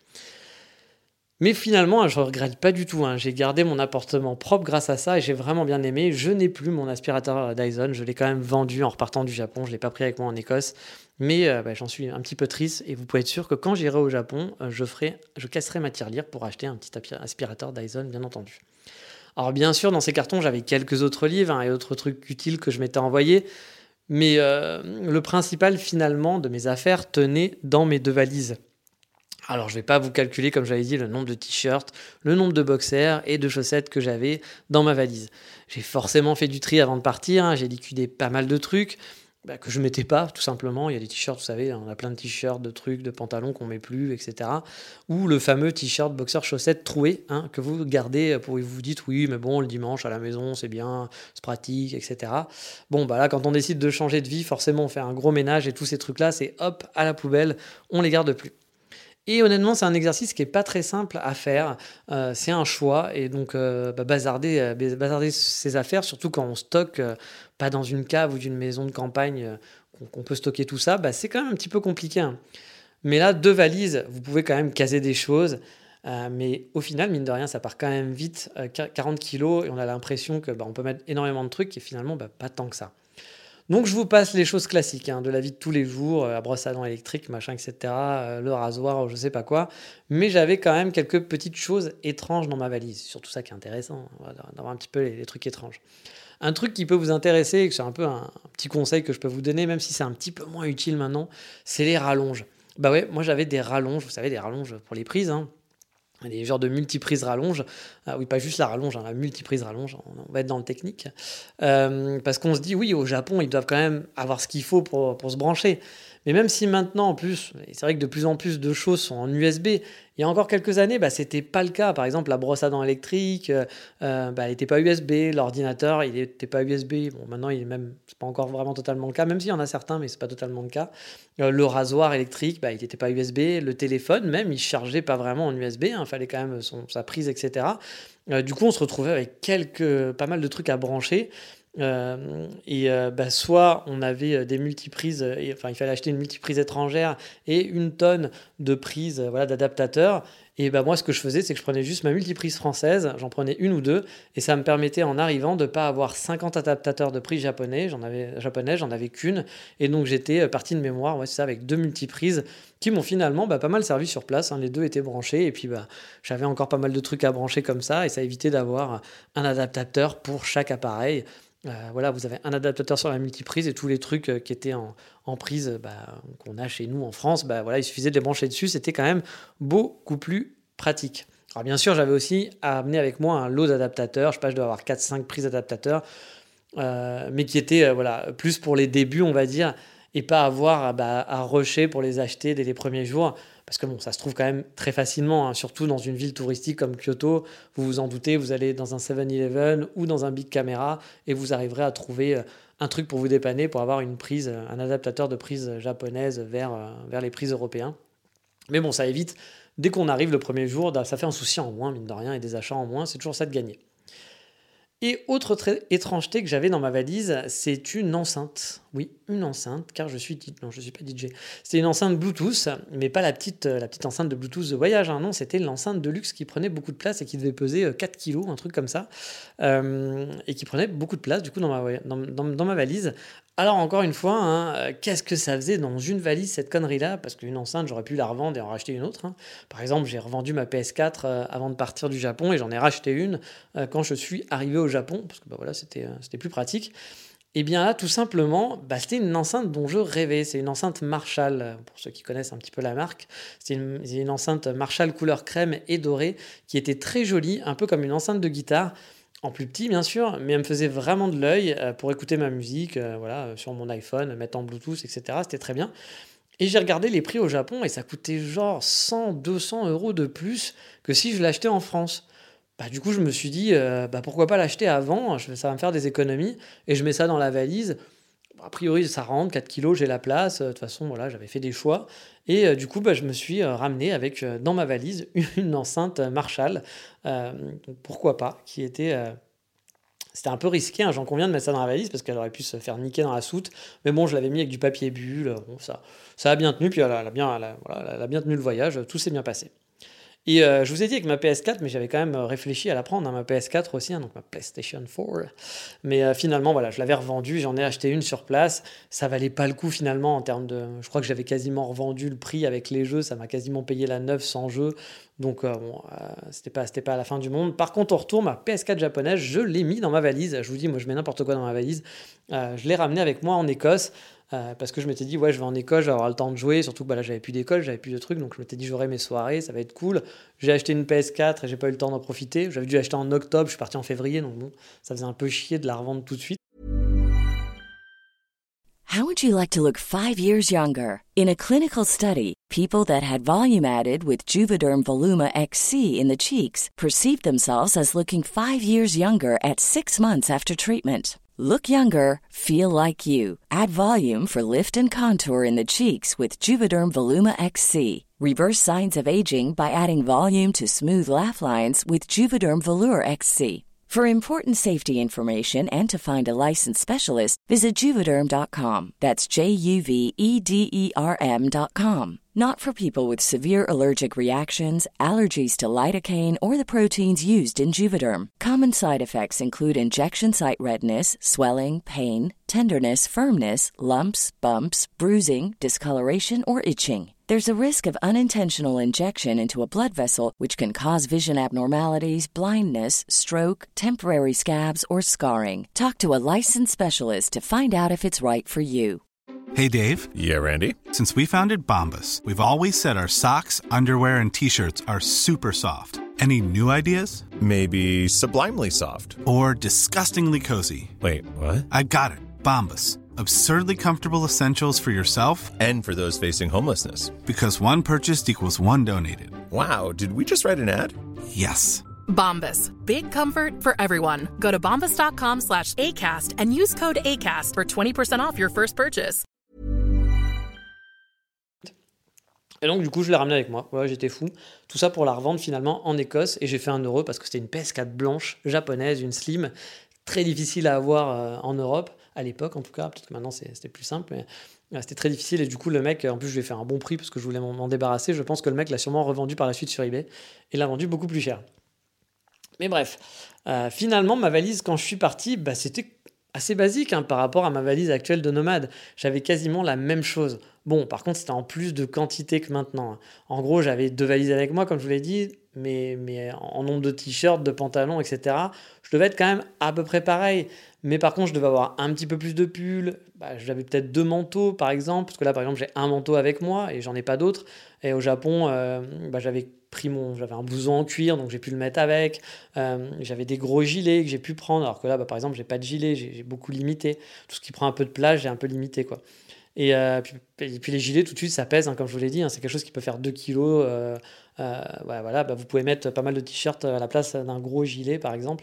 Mais finalement, je ne regrette pas du tout, hein. J'ai gardé mon appartement propre grâce à ça et j'ai vraiment bien aimé. Je n'ai plus mon aspirateur Dyson, je l'ai quand même vendu en repartant du Japon, je ne l'ai pas pris avec moi en Écosse. Mais euh, bah, j'en suis un petit peu triste et vous pouvez être sûr que quand j'irai au Japon, euh, je, ferai, je casserai ma tirelire pour acheter un petit aspirateur Dyson, bien entendu. Alors bien sûr, dans ces cartons, j'avais quelques autres livres, hein, et autres trucs utiles que je m'étais envoyé, mais euh, le principal finalement de mes affaires tenait dans mes deux valises. Alors je ne vais pas vous calculer, comme j'avais dit, le nombre de t-shirts, le nombre de boxers et de chaussettes que j'avais dans ma valise. J'ai forcément fait du tri avant de partir, hein, j'ai liquidé pas mal de trucs, bah, que je mettais pas, tout simplement. Il y a des t-shirts, vous savez, on a plein de t-shirts, de trucs, de pantalons qu'on met plus, et cetera. Ou le fameux t-shirt boxer chaussettes troué, hein, que vous gardez pour vous dites oui, mais bon, le dimanche à la maison, c'est bien, c'est pratique, et cetera. Bon, bah là, quand on décide de changer de vie, forcément, on fait un gros ménage et tous ces trucs-là, c'est hop, à la poubelle, on les garde plus. Et honnêtement, c'est un exercice qui n'est pas très simple à faire. Euh, c'est un choix. Et donc, euh, bah, bazarder, euh, bazarder ses affaires, surtout quand on stocke euh, pas dans une cave ou d'une maison de campagne euh, qu'on, qu'on peut stocker tout ça, bah, c'est quand même un petit peu compliqué. Hein. Mais là, deux valises, vous pouvez quand même caser des choses. Euh, mais au final, mine de rien, ça part quand même vite. Euh, quarante kilos et on a l'impression que bah, on peut mettre énormément de trucs et finalement, bah, pas tant que ça. Donc, je vous passe les choses classiques hein, de la vie de tous les jours, euh, la brosse à dents électrique, machin, et cetera, euh, le rasoir, je sais pas quoi. Mais j'avais quand même quelques petites choses étranges dans ma valise. C'est surtout ça qui est intéressant, hein, d'avoir un petit peu les, les trucs étranges. Un truc qui peut vous intéresser, et que c'est un peu un, un petit conseil que je peux vous donner, même si c'est un petit peu moins utile maintenant, c'est les rallonges. Bah ouais, moi j'avais des rallonges, vous savez, des rallonges pour les prises, hein. Des genres de multiprises rallonge. Ah oui, pas juste la rallonge, hein, la multiprise rallonge. On va être dans le technique. Euh, parce qu'on se dit, oui, au Japon, ils doivent quand même avoir ce qu'il faut pour, pour se brancher. Mais même si maintenant, en plus, et c'est vrai que de plus en plus de choses sont en U S B, il y a encore quelques années, bah, c'était pas le cas. Par exemple, la brosse à dents électrique, euh, bah, elle n'était pas U S B. L'ordinateur, il n'était pas U S B. Bon, maintenant, il est même, c'est pas encore vraiment totalement le cas, même s'il y en a certains, mais c'est pas totalement le cas. Euh, le rasoir électrique, bah, il n'était pas U S B. Le téléphone, même, il chargeait pas vraiment en U S B. Il hein, fallait quand même son, sa prise, et cetera. Euh, du coup, on se retrouvait avec quelques, pas mal de trucs à brancher. Euh, et euh, bah, soit on avait des multiprises, et, enfin il fallait acheter une multiprise étrangère et une tonne de prises, euh, voilà, d'adaptateurs. Et bah, moi, ce que je faisais, c'est que je prenais juste ma multiprise française, j'en prenais une ou deux, et ça me permettait en arrivant de ne pas avoir cinquante adaptateurs de prises japonais, j'en avais, japonais, j'en avais qu'une, et donc j'étais parti de mémoire, ouais, c'est ça, avec deux multiprises qui m'ont finalement bah, pas mal servi sur place, hein, les deux étaient branchés, et puis bah, j'avais encore pas mal de trucs à brancher comme ça, et ça évitait d'avoir un adaptateur pour chaque appareil. Euh, voilà, vous avez un adaptateur sur la multiprise et tous les trucs euh, qui étaient en, en prise bah, qu'on a chez nous en France, bah, voilà, il suffisait de les brancher dessus, c'était quand même beaucoup plus pratique. Alors bien sûr, j'avais aussi amené avec moi un lot d'adaptateurs, je sais pas, je dois avoir quatre cinq prises d'adaptateurs, euh, mais qui étaient euh, voilà, plus pour les débuts, on va dire, et pas avoir bah, à rusher pour les acheter dès les premiers jours. Parce que bon, ça se trouve quand même très facilement, hein, surtout dans une ville touristique comme Kyoto. Vous vous en doutez, vous allez dans un seven eleven ou dans un Big Camera et vous arriverez à trouver un truc pour vous dépanner, pour avoir une prise, un adaptateur de prise japonaise vers, vers les prises européennes. Mais bon, ça évite, dès qu'on arrive le premier jour, ça fait un souci en moins, mine de rien, et des achats en moins, c'est toujours ça de gagner. Et autre très étrangeté que j'avais dans ma valise, c'est une enceinte. Oui, une enceinte, car je suis non, je suis pas D J. C'était une enceinte Bluetooth, mais pas la petite, la petite enceinte de Bluetooth de voyage. Hein, non, c'était l'enceinte de luxe qui prenait beaucoup de place et qui devait peser quatre kilos, un truc comme ça, euh, et qui prenait beaucoup de place du coup dans ma, dans, dans, dans ma valise. Alors encore une fois, hein, qu'est-ce que ça faisait dans une valise cette connerie-là? Parce qu'une enceinte, j'aurais pu la revendre et en racheter une autre. Hein. Par exemple, j'ai revendu ma P S quatre euh, avant de partir du Japon et j'en ai racheté une euh, quand je suis arrivé au Japon, parce que bah, voilà, c'était, euh, c'était plus pratique. Et bien là, tout simplement, bah, c'était une enceinte dont je rêvais. C'est une enceinte Marshall, pour ceux qui connaissent un petit peu la marque. C'est une, c'est une enceinte Marshall couleur crème et dorée qui était très jolie, un peu comme une enceinte de guitare. En plus petit, bien sûr, mais elle me faisait vraiment de l'œil pour écouter ma musique euh, voilà, sur mon iPhone, mettre en Bluetooth, et cetera. C'était très bien. Et j'ai regardé les prix au Japon et ça coûtait genre cent à deux cents euros de plus que si je l'achetais en France. Bah, du coup, je me suis dit, euh, bah, pourquoi pas l'acheter avant, ça va me faire des économies. Et je mets ça dans la valise. A priori, ça rentre, quatre kilos, j'ai la place. De toute façon, voilà, j'avais fait des choix. Et euh, du coup, bah, je me suis euh, ramené avec, euh, dans ma valise, une enceinte Marshall. Euh, donc pourquoi pas, qui était... Euh, c'était un peu risqué, hein, j'en conviens de mettre ça dans la valise, parce qu'elle aurait pu se faire niquer dans la soute. Mais bon, je l'avais mis avec du papier bulle. Bon, ça, ça a bien tenu, puis elle a, elle a bien, elle a, voilà, elle a bien tenu le voyage. Tout s'est bien passé. Et euh, je vous ai dit avec ma P S quatre, mais j'avais quand même réfléchi à la prendre, hein, ma P S quatre aussi, hein, donc ma PlayStation quatre. Mais euh, finalement, voilà, je l'avais revendue, j'en ai acheté une sur place. Ça valait pas le coup finalement en termes de... Je crois que j'avais quasiment revendu le prix avec les jeux, ça m'a quasiment payé la neuve sans jeu. Donc euh, bon, euh, c'était pas, c'était pas à la fin du monde. Par contre, au retour, ma P S quatre japonaise, je l'ai mis dans ma valise. Je vous dis, moi je mets n'importe quoi dans ma valise. Euh, je l'ai ramené avec moi en Écosse. Euh, parce que je m'étais dit, ouais, je vais en école, je vais avoir le temps de jouer, surtout que bah, là, j'avais plus d'école, j'avais plus de trucs, donc je m'étais dit, j'aurai mes soirées, ça va être cool. J'ai acheté une P S quatre et j'ai pas eu le temps d'en profiter. J'avais dû l'acheter en octobre, je suis parti en février, donc bon, ça faisait un peu chier de la revendre tout de suite. How would you like to look five years younger? In a clinical study, people that had volume added with Juvederm Voluma X C in the cheeks perceived themselves as looking five years younger at six months after treatment. Look younger, feel like you. Add volume for lift and contour in the cheeks with Juvederm Voluma X C. Reverse signs of aging by adding volume to smooth laugh lines with Juvederm Volure X C. For important safety information and to find a licensed specialist, visit Juvederm dot com. That's J U V E D E R M dot com. Not for people with severe allergic reactions, allergies to lidocaine, or the proteins used in Juvederm. Common side effects include injection site redness, swelling, pain, tenderness, firmness, lumps, bumps, bruising, discoloration, or itching. There's a risk of unintentional injection into a blood vessel, which can cause vision abnormalities, blindness, stroke, temporary scabs, or scarring. Talk to a licensed specialist to find out if it's right for you. Hey, Dave. Yeah, Randy. Since we founded Bombas, we've always said our socks, underwear, and T-shirts are super soft. Any new ideas? Maybe sublimely soft. Or disgustingly cozy. Wait, what? I got it. Bombas. Absurdly comfortable essentials for yourself and for those facing homelessness. Because one purchased equals one donated. Wow, did we just write an ad? Yes. Bombas. Big comfort for everyone. Go to bombas dot com slash ACAST and use code ACAST for twenty percent off your first purchase. Et donc, du coup, je l'ai ramené avec moi. Ouais, j'étais fou. Tout ça pour la revendre finalement en Écosse. Et j'ai fait un euro parce que c'était une P S quatre blanche, japonaise, une slim, très difficile à avoir euh, en Europe, à l'époque en tout cas. Peut-être que maintenant c'est, c'était plus simple, mais euh, c'était très difficile. Et du coup, le mec, en plus, je lui ai fait un bon prix parce que je voulais m'en, m'en débarrasser. Je pense que le mec l'a sûrement revendu par la suite sur eBay et l'a vendu beaucoup plus cher. Mais bref, euh, finalement, ma valise, quand je suis parti, bah, c'était assez basique hein, par rapport à ma valise actuelle de nomade. J'avais quasiment la même chose. Bon, par contre, c'était en plus de quantité que maintenant. En gros, j'avais deux valises avec moi, comme je vous l'ai dit, mais, mais en nombre de t-shirts, de pantalons, et cetera. Je devais être quand même à peu près pareil. Mais par contre, je devais avoir un petit peu plus de pulls. Bah, j'avais peut-être deux manteaux, par exemple. Parce que là, par exemple, j'ai un manteau avec moi et j'en ai pas d'autres. Et au Japon, euh, bah, j'avais pris mon... J'avais un blouson en cuir, donc j'ai pu le mettre avec. Euh, j'avais des gros gilets que j'ai pu prendre. Alors que là, bah, par exemple, j'ai pas de gilet. J'ai, j'ai beaucoup limité. Tout ce qui prend un peu de place, j'ai un peu limité, quoi. Et, euh, puis, et puis les gilets, tout de suite, ça pèse, hein, comme je vous l'ai dit. Hein, c'est quelque chose qui peut faire deux kilos. Euh, euh, ouais, voilà, bah, vous pouvez mettre pas mal de t-shirts à la place d'un gros gilet, par exemple.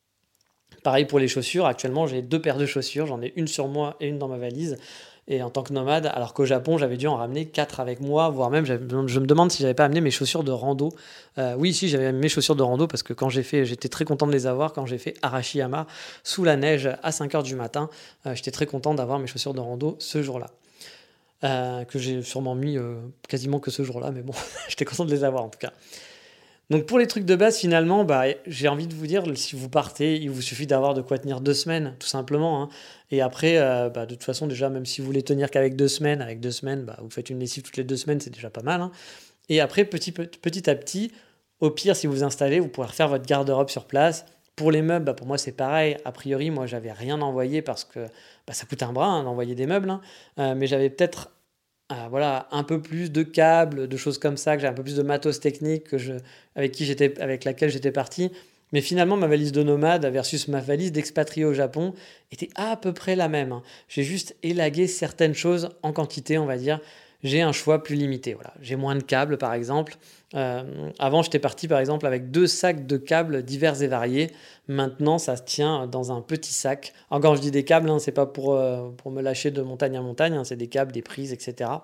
Pareil pour les chaussures. Actuellement, j'ai deux paires de chaussures. J'en ai une sur moi et une dans ma valise. Et en tant que nomade, alors qu'au Japon, j'avais dû en ramener quatre avec moi, voire même, je me demande si j'avais pas amené mes chaussures de rando. Euh, oui, si, j'avais mes chaussures de rando parce que quand j'ai fait, j'étais très content de les avoir. Quand j'ai fait Arashiyama sous la neige à cinq heures du matin, euh, j'étais très content d'avoir mes chaussures de rando ce jour-là. Euh, que j'ai sûrement mis euh, quasiment que ce jour-là, mais bon, j'étais content de les avoir en tout cas. Donc pour les trucs de base, finalement, bah, j'ai envie de vous dire, si vous partez, il vous suffit d'avoir de quoi tenir deux semaines, tout simplement. Hein. Et après, euh, bah, de toute façon, déjà, même si vous voulez tenir qu'avec deux semaines, avec deux semaines, bah, vous faites une lessive toutes les deux semaines, c'est déjà pas mal. Hein. Et après, petit, petit à petit, au pire, si vous vous installez, vous pourrez refaire votre garde-robe sur place. Pour les meubles, bah, pour moi, c'est pareil. A priori, moi, j'avais rien envoyé parce que bah, ça coûte un bras hein, d'envoyer des meubles. Hein. Euh, mais j'avais peut-être... Euh, voilà, un peu plus de câbles, de choses comme ça, que j'ai un peu plus de matos technique que je, avec, qui j'étais, avec laquelle j'étais parti. Mais finalement, ma valise de nomade versus ma valise d'expatrié au Japon était à peu près la même. Hein. J'ai juste élagué certaines choses en quantité, on va dire. J'ai un choix plus limité. Voilà. J'ai moins de câbles, par exemple. Euh, avant, j'étais parti, par exemple, avec deux sacs de câbles divers et variés. Maintenant, ça se tient dans un petit sac. Alors, quand je dis des câbles, hein, c'est pas pour, euh, pour me lâcher de montagne à montagne. Hein, c'est des câbles, des prises, et cetera.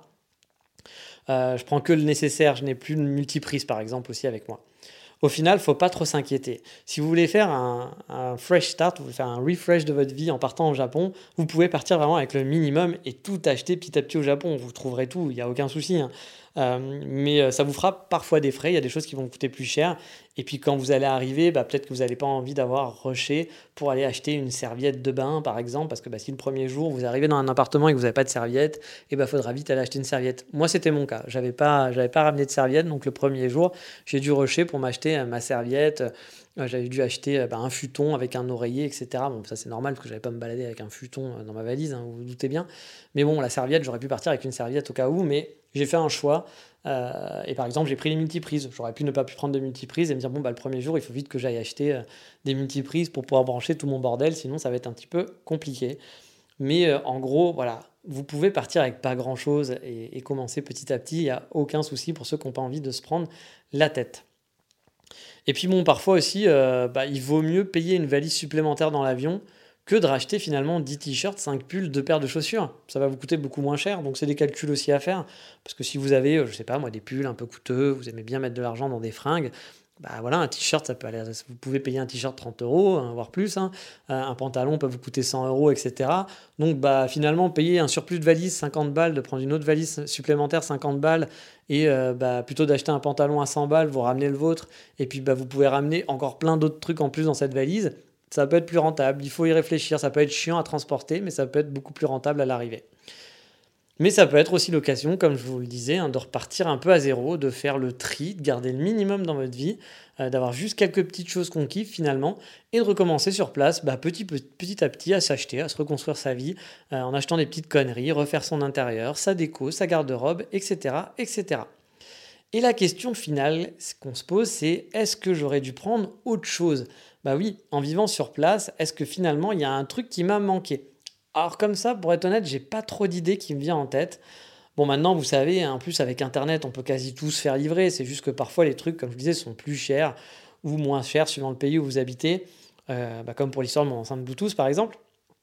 Euh, je prends que le nécessaire. Je n'ai plus de multiprise, par exemple, aussi avec moi. Au final, il ne faut pas trop s'inquiéter. Si vous voulez faire un, un fresh start, vous voulez faire un refresh de votre vie en partant au Japon, vous pouvez partir vraiment avec le minimum et tout acheter petit à petit au Japon. Vous trouverez tout, il n'y a aucun souci. Hein. Euh, mais ça vous fera parfois des frais, il y a des choses qui vont vous coûter plus cher. Et puis quand vous allez arriver, bah, peut-être que vous n'avez pas envie d'avoir rushé pour aller acheter une serviette de bain, par exemple, parce que bah, si le premier jour, vous arrivez dans un appartement et que vous n'avez pas de serviette, il bah, faudra vite aller acheter une serviette. Moi, c'était mon cas. Je n'avais pas, j'avais pas ramené de serviette, donc le premier jour, j'ai dû rusher pour m'acheter ma serviette. J'avais dû acheter bah, un futon avec un oreiller, et cetera. Bon, ça, c'est normal parce que je n'allais pas me balader avec un futon dans ma valise, hein, vous vous doutez bien. Mais bon, la serviette, j'aurais pu partir avec une serviette au cas où, mais j'ai fait un choix. Euh, et par exemple, j'ai pris les multiprises. J'aurais pu ne pas pu prendre de multiprises et me dire, bon, bah, le premier jour, il faut vite que j'aille acheter euh, des multiprises pour pouvoir brancher tout mon bordel, sinon ça va être un petit peu compliqué. Mais euh, en gros, voilà, vous pouvez partir avec pas grand-chose et, et commencer petit à petit. Il n'y a aucun souci pour ceux qui n'ont pas envie de se prendre la tête. Et puis bon, parfois aussi, euh, bah, il vaut mieux payer une valise supplémentaire dans l'avion que de racheter finalement dix t-shirts, cinq pulls, deux paires de chaussures. Ça va vous coûter beaucoup moins cher, donc c'est des calculs aussi à faire. Parce que si vous avez, euh, je sais pas moi, des pulls un peu coûteux, vous aimez bien mettre de l'argent dans des fringues, bah voilà, un t-shirt, ça peut aller, vous pouvez payer un t-shirt trente euros, hein, voire plus. Hein. Euh, un pantalon peut vous coûter cent euros, et cetera. Donc bah, finalement, payer un surplus de valise, cinquante balles, de prendre une autre valise supplémentaire, cinquante balles, et euh, bah, plutôt d'acheter un pantalon à cent balles, vous ramenez le vôtre, et puis bah, vous pouvez ramener encore plein d'autres trucs en plus dans cette valise. Ça peut être plus rentable, il faut y réfléchir, ça peut être chiant à transporter, mais ça peut être beaucoup plus rentable à l'arrivée. Mais ça peut être aussi l'occasion, comme je vous le disais, hein, de repartir un peu à zéro, de faire le tri, de garder le minimum dans votre vie, euh, d'avoir juste quelques petites choses qu'on kiffe finalement, et de recommencer sur place, bah, petit, petit à petit, à s'acheter, à se reconstruire sa vie, euh, en achetant des petites conneries, refaire son intérieur, sa déco, sa garde-robe, et cetera, et cetera. Et la question finale qu'on se pose, c'est est-ce que j'aurais dû prendre autre chose ? Bah oui, en vivant sur place, est-ce que finalement il y a un truc qui m'a manqué ? Alors comme ça, pour être honnête, j'ai pas trop d'idées qui me viennent en tête. Bon, maintenant, vous savez, en plus avec Internet, on peut quasi tout se faire livrer. C'est juste que parfois, les trucs, comme je disais, sont plus chers ou moins chers suivant le pays où vous habitez. Euh, bah, comme pour l'histoire de mon enceinte Bluetooth, par exemple.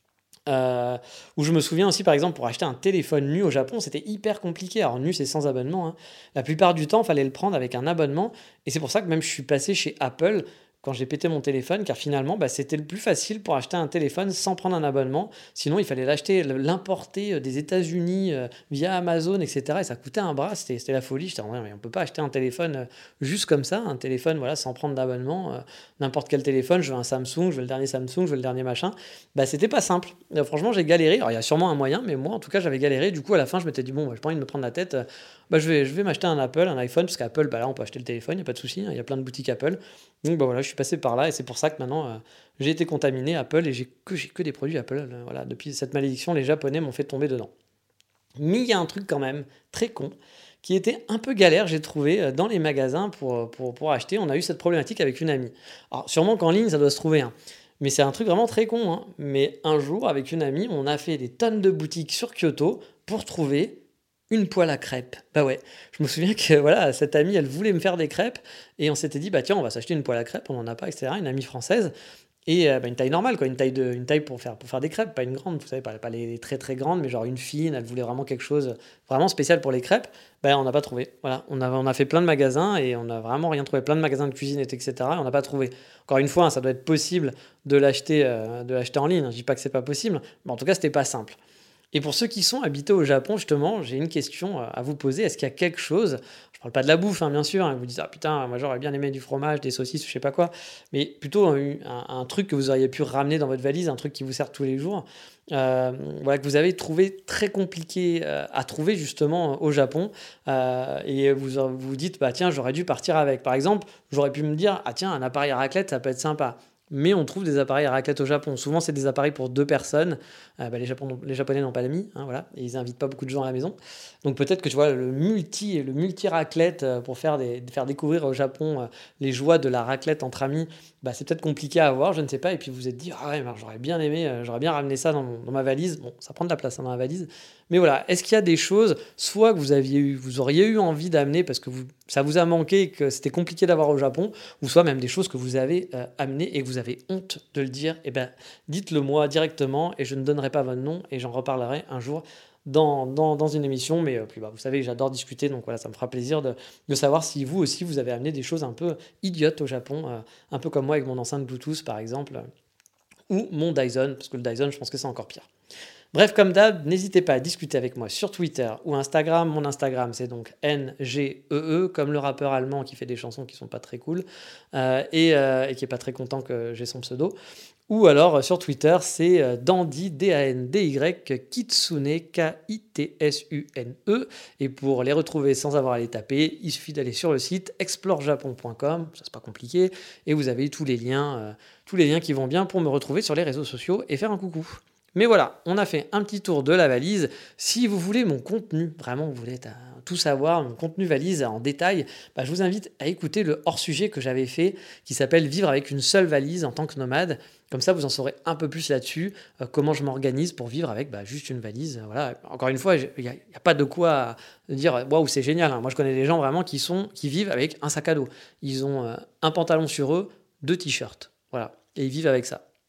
Euh, où je me souviens aussi, par exemple, pour acheter un téléphone nu au Japon, c'était hyper compliqué. Alors, nu, c'est sans abonnement. Hein. La plupart du temps, il fallait le prendre avec un abonnement. Et c'est pour ça que même je suis passé chez Apple quand j'ai pété mon téléphone, car finalement, bah, c'était le plus facile pour acheter un téléphone sans prendre un abonnement. Sinon, il fallait l'acheter, l'importer des États-Unis euh, via Amazon, et cetera. Et ça coûtait un bras, c'était, c'était la folie. J'étais en vrai, mais on ne peut pas acheter un téléphone euh, juste comme ça, un téléphone voilà, sans prendre d'abonnement. Euh, n'importe quel téléphone, je veux un Samsung, je veux le dernier Samsung, je veux le dernier machin. Bah, c'était pas simple. Euh, franchement, j'ai galéré. Alors, il y a sûrement un moyen, mais moi, en tout cas, j'avais galéré. Du coup, à la fin, je m'étais dit, bon, bah, j'ai pas envie de me prendre la tête. Euh, bah, je vais, je vais m'acheter un Apple, un iPhone, parce qu'Apple, bah, là, on peut acheter le téléphone, il n'y a pas de souci. Il hein, y a plein de boutiques Apple. Donc, bah, voilà, je suis passé par là et c'est pour ça que maintenant, euh, j'ai été contaminé Apple et j'ai que, j'ai que des produits Apple. Euh, voilà, depuis cette malédiction, les Japonais m'ont fait tomber dedans. Mais il y a un truc quand même très con qui était un peu galère, j'ai trouvé, dans les magasins pour, pour, pour acheter. On a eu cette problématique avec une amie. Alors, sûrement qu'en ligne, ça doit se trouver. Hein. Mais c'est un truc vraiment très con. Hein. Mais un jour, avec une amie, on a fait des tonnes de boutiques sur Kyoto pour trouver une poêle à crêpes. Bah ouais, je me souviens que voilà, cette amie, elle voulait me faire des crêpes et on s'était dit, bah tiens, on va s'acheter une poêle à crêpes, on n'en a pas, et cetera. Une amie française. Et euh, bah, une taille normale, quoi, une taille, de, une taille pour, faire, pour faire des crêpes, pas une grande, vous savez, pas, pas les très très grandes, mais genre une fine, elle voulait vraiment quelque chose vraiment spécial pour les crêpes. Ben, on n'a pas trouvé. Voilà, on a, on a fait plein de magasins et on n'a vraiment rien trouvé. Plein de magasins de cuisine, et cetera. Et on n'a pas trouvé. Encore une fois, hein, ça doit être possible de l'acheter, euh, de l'acheter en ligne. Je ne dis pas que c'est pas possible, mais en tout cas, c'était pas simple. Et pour ceux qui sont habités au Japon, justement, j'ai une question à vous poser. Est-ce qu'il y a quelque chose, je ne parle pas de la bouffe, hein, bien sûr, hein, vous dites, ah putain, moi j'aurais bien aimé du fromage, des saucisses, je sais pas quoi, mais plutôt un, un, un truc que vous auriez pu ramener dans votre valise, un truc qui vous sert tous les jours, euh, voilà, que vous avez trouvé très compliqué euh, à trouver justement au Japon, euh, et vous vous dites, bah tiens, j'aurais dû partir avec. Par exemple, j'aurais pu me dire, ah tiens, un appareil à raclette, ça peut être sympa. Mais on trouve des appareils à raclette au Japon. Souvent, c'est des appareils pour deux personnes. Euh, bah, les, Japon, les Japonais n'ont pas d'amis, hein, voilà, et ils n'invitent pas beaucoup de gens à la maison. Donc peut-être que tu vois le multi, le multi raclette pour faire, des, faire découvrir au Japon euh, les joies de la raclette entre amis, bah, c'est peut-être compliqué à avoir, je ne sais pas. Et puis vous vous êtes dit, ah ouais, bah, j'aurais bien aimé, euh, j'aurais bien ramené ça dans, mon, dans ma valise. Bon, ça prend de la place hein, dans la valise. Mais voilà, est-ce qu'il y a des choses, soit que vous, aviez eu, vous auriez eu envie d'amener parce que vous, ça vous a manqué et que c'était compliqué d'avoir au Japon, ou soit même des choses que vous avez euh, amenées et que vous avez honte de le dire, eh ben, dites-le moi directement et je ne donnerai pas votre nom et j'en reparlerai un jour dans, dans, dans une émission. Mais euh, puis, bah, vous savez, j'adore discuter, donc voilà, ça me fera plaisir de, de savoir si vous aussi, vous avez amené des choses un peu idiotes au Japon, euh, un peu comme moi avec mon enceinte Bluetooth, par exemple, euh, ou mon Dyson, parce que le Dyson, je pense que c'est encore pire. Bref, comme d'hab, n'hésitez pas à discuter avec moi sur Twitter ou Instagram. Mon Instagram, c'est donc N G E E, comme le rappeur allemand qui fait des chansons qui sont pas très cool euh, et, euh, et qui est pas très content que j'ai son pseudo. Ou alors sur Twitter, c'est Dandy, D A N D Y, Kitsune, K I T S U N E. Et pour les retrouver sans avoir à les taper, il suffit d'aller sur le site explore japon point com, ça c'est pas compliqué, et vous avez tous les liens, euh, tous les liens qui vont bien pour me retrouver sur les réseaux sociaux et faire un coucou. Mais voilà, on a fait un petit tour de la valise. Si vous voulez mon contenu, vraiment vous voulez tout savoir, mon contenu valise en détail, bah, je vous invite à écouter le hors-sujet que j'avais fait qui s'appelle « Vivre avec une seule valise en tant que nomade ». Comme ça, vous en saurez un peu plus là-dessus, euh, comment je m'organise pour vivre avec bah, juste une valise. Voilà. Encore une fois, il n'y a, a pas de quoi dire « Waouh, c'est génial hein ». Moi, je connais des gens vraiment qui, sont, qui vivent avec un sac à dos. Ils ont euh, un pantalon sur eux, deux t-shirts. Voilà. Et ils vivent avec ça.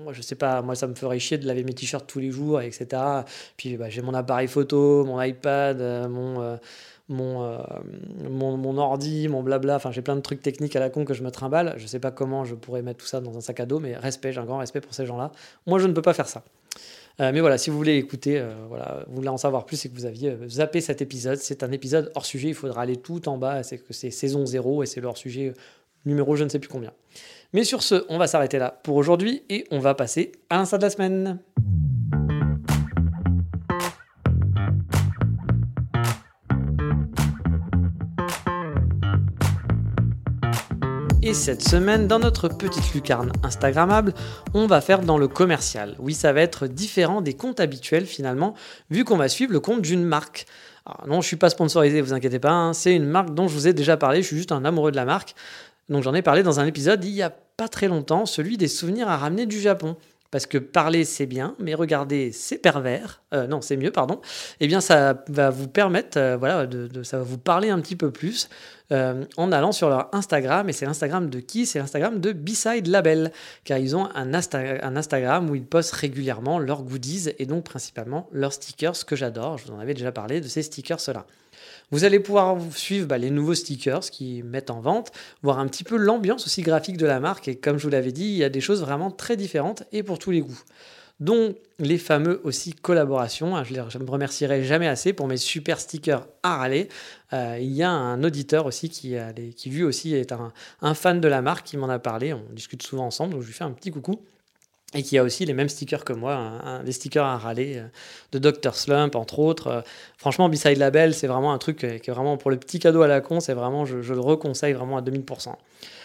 moi, je sais pas, moi, ça me ferait chier de laver mes t-shirts tous les jours, et cetera. Puis, bah, j'ai mon appareil photo, mon iPad, euh, mon, euh, mon, euh, mon, mon ordi, mon blabla. Enfin, j'ai plein de trucs techniques à la con que je me trimballe. Je sais pas comment je pourrais mettre tout ça dans un sac à dos, mais respect, j'ai un grand respect pour ces gens-là. Moi, je ne peux pas faire ça. Euh, mais voilà, si vous voulez écouter, euh, voilà, vous voulez en savoir plus et que vous aviez euh, zappé cet épisode, c'est un épisode hors sujet, il faudra aller tout en bas, c'est que c'est saison zéro et c'est le hors sujet euh, numéro je ne sais plus combien. Mais sur ce, on va s'arrêter là pour aujourd'hui et on va passer à l'insta de la semaine. Et cette semaine, dans notre petite lucarne Instagrammable, on va faire dans le commercial. Oui, ça va être différent des comptes habituels finalement, vu qu'on va suivre le compte d'une marque. Alors non, je ne suis pas sponsorisé, vous inquiétez pas, hein, c'est une marque dont je vous ai déjà parlé, je suis juste un amoureux de la marque. Donc j'en ai parlé dans un épisode il y a pas très longtemps, celui des souvenirs à ramener du Japon. Parce que parler, c'est bien, mais regarder, c'est pervers. Euh, non, c'est mieux, pardon. Eh bien, ça va vous permettre, euh, voilà, de, de, ça va vous parler un petit peu plus euh, en allant sur leur Instagram. Et c'est l'Instagram de qui ? C'est l'Instagram de B-Side Label. Car ils ont un, Insta- un Instagram où ils postent régulièrement leurs goodies et donc principalement leurs stickers que j'adore. Je vous en avais déjà parlé de ces stickers-là. Vous allez pouvoir suivre bah, les nouveaux stickers qu'ils mettent en vente, voir un petit peu l'ambiance aussi graphique de la marque. Et comme je vous l'avais dit, il y a des choses vraiment très différentes et pour tous les goûts. Dont les fameux aussi collaborations. Je ne me remercierai jamais assez pour mes super stickers à râler. Euh, il y a un auditeur aussi qui, a les, qui lui aussi est un, un fan de la marque qui m'en a parlé. On discute souvent ensemble, donc je lui fais un petit coucou. Et qui a aussi les mêmes stickers que moi, hein, les stickers à râler euh, de docteur Slump, entre autres. Euh, franchement, B-Side Label, c'est vraiment un truc euh, qui est vraiment pour le petit cadeau à la con, c'est vraiment, je, je le reconseille vraiment à deux mille pour cent.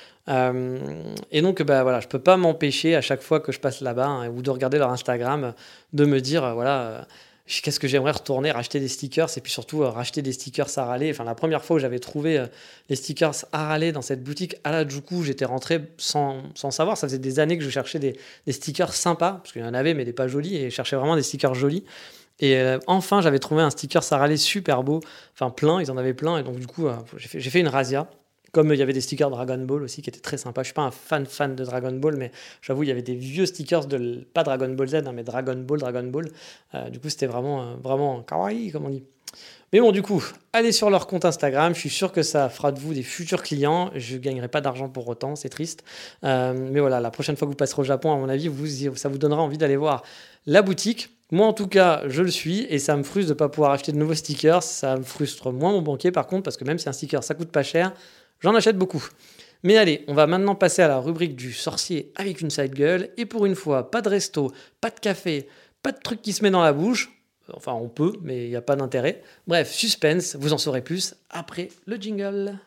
Euh, et donc, bah, voilà, je ne peux pas m'empêcher à chaque fois que je passe là-bas hein, ou de regarder leur Instagram, de me dire, euh, voilà... Euh, qu'est-ce que j'aimerais retourner, racheter des stickers et puis surtout euh, racheter des stickers à râler. Enfin, la première fois où j'avais trouvé euh, les stickers à râler dans cette boutique à la Juku, j'étais rentré sans, sans savoir. Ça faisait des années que je cherchais des, des stickers sympas, parce qu'il y en avait, mais des pas jolis, et je cherchais vraiment des stickers jolis. Et euh, enfin, j'avais trouvé un sticker à râler super beau, enfin plein, ils en avaient plein, et donc du coup, euh, j'ai, fait, j'ai fait une razzia. Comme il y avait des stickers Dragon Ball aussi qui étaient très sympas. Je ne suis pas un fan fan de Dragon Ball, mais j'avoue, il y avait des vieux stickers de, pas Dragon Ball Z, hein, mais Dragon Ball, Dragon Ball. Euh, du coup, c'était vraiment, euh, vraiment kawaii, comme on dit. Mais bon, du coup, allez sur leur compte Instagram. Je suis sûr que ça fera de vous des futurs clients. Je ne gagnerai pas d'argent pour autant, c'est triste. Euh, mais voilà, la prochaine fois que vous passerez au Japon, à mon avis, vous, ça vous donnera envie d'aller voir la boutique. Moi, en tout cas, je le suis et ça me frustre de ne pas pouvoir acheter de nouveaux stickers. Ça me frustre moins mon banquier, par contre, parce que même si un sticker, ça coûte pas cher, j'en achète beaucoup. Mais allez, on va maintenant passer à la rubrique du sorcier avec une side gueule. Et pour une fois, pas de resto, pas de café, pas de truc qui se met dans la bouche. Enfin, on peut, mais il n'y a pas d'intérêt. Bref, suspense, vous en saurez plus après le jingle.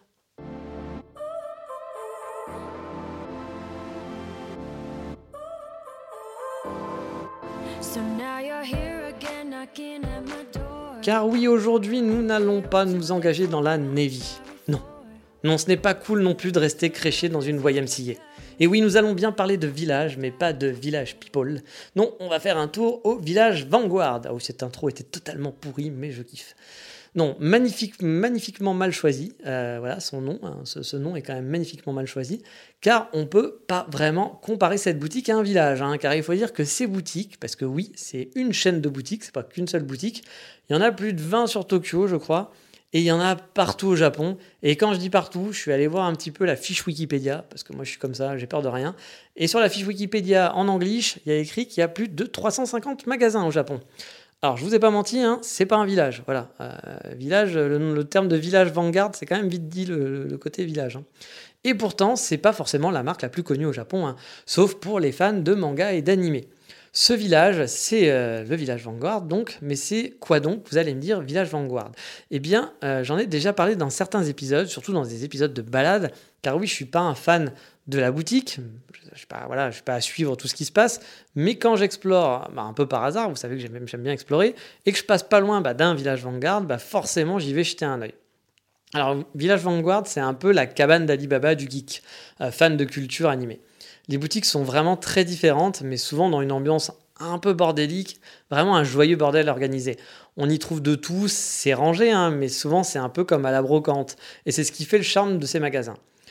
Car oui, aujourd'hui, nous n'allons pas nous engager dans la Navy. Non. Non, ce n'est pas cool non plus de rester créché dans une voie M C A. Et oui, nous allons bien parler de village, mais pas de village people. Non, on va faire un tour au village Vanguard. Ah oui, cette intro était totalement pourrie, mais je kiffe. Non, magnifique, magnifiquement mal choisi. Euh, voilà, son nom, hein, ce, ce nom est quand même magnifiquement mal choisi, car on peut pas vraiment comparer cette boutique à un village, hein, car il faut dire que ces boutiques, parce que oui, c'est une chaîne de boutiques, c'est pas qu'une seule boutique, il y en a plus de vingt sur Tokyo, je crois, et il y en a partout au Japon. Et quand je dis partout, je suis allé voir un petit peu la fiche Wikipédia, parce que moi je suis comme ça, j'ai peur de rien. Et sur la fiche Wikipédia en anglais, il y a écrit qu'il y a plus de trois cent cinquante magasins au Japon. Alors, je vous ai pas menti, hein, c'est pas un village. Voilà, euh, village, le, le terme de village Vanguard, c'est quand même vite dit le, le côté village. Hein. Et pourtant, c'est pas forcément la marque la plus connue au Japon, hein, sauf pour les fans de manga et d'anime. Ce village, c'est euh, le village Vanguard, donc, mais c'est quoi donc, vous allez me dire, village Vanguard ? Eh bien, euh, j'en ai déjà parlé dans certains épisodes, surtout dans des épisodes de balade, car oui, je suis pas un fan de la boutique, je ne suis pas, voilà, je suis pas à suivre tout ce qui se passe, mais quand j'explore, bah, un peu par hasard, vous savez que j'aime, j'aime bien explorer, et que je passe pas loin bah, d'un village Vanguard, bah, forcément j'y vais jeter un œil. Alors, village Vanguard, c'est un peu la cabane d'Alibaba du geek, euh, fan de culture animée. Les boutiques sont vraiment très différentes, mais souvent dans une ambiance un peu bordélique, vraiment un joyeux bordel organisé. On y trouve de tout, c'est rangé, hein, mais souvent c'est un peu comme à la brocante, et c'est ce qui fait le charme de ces magasins.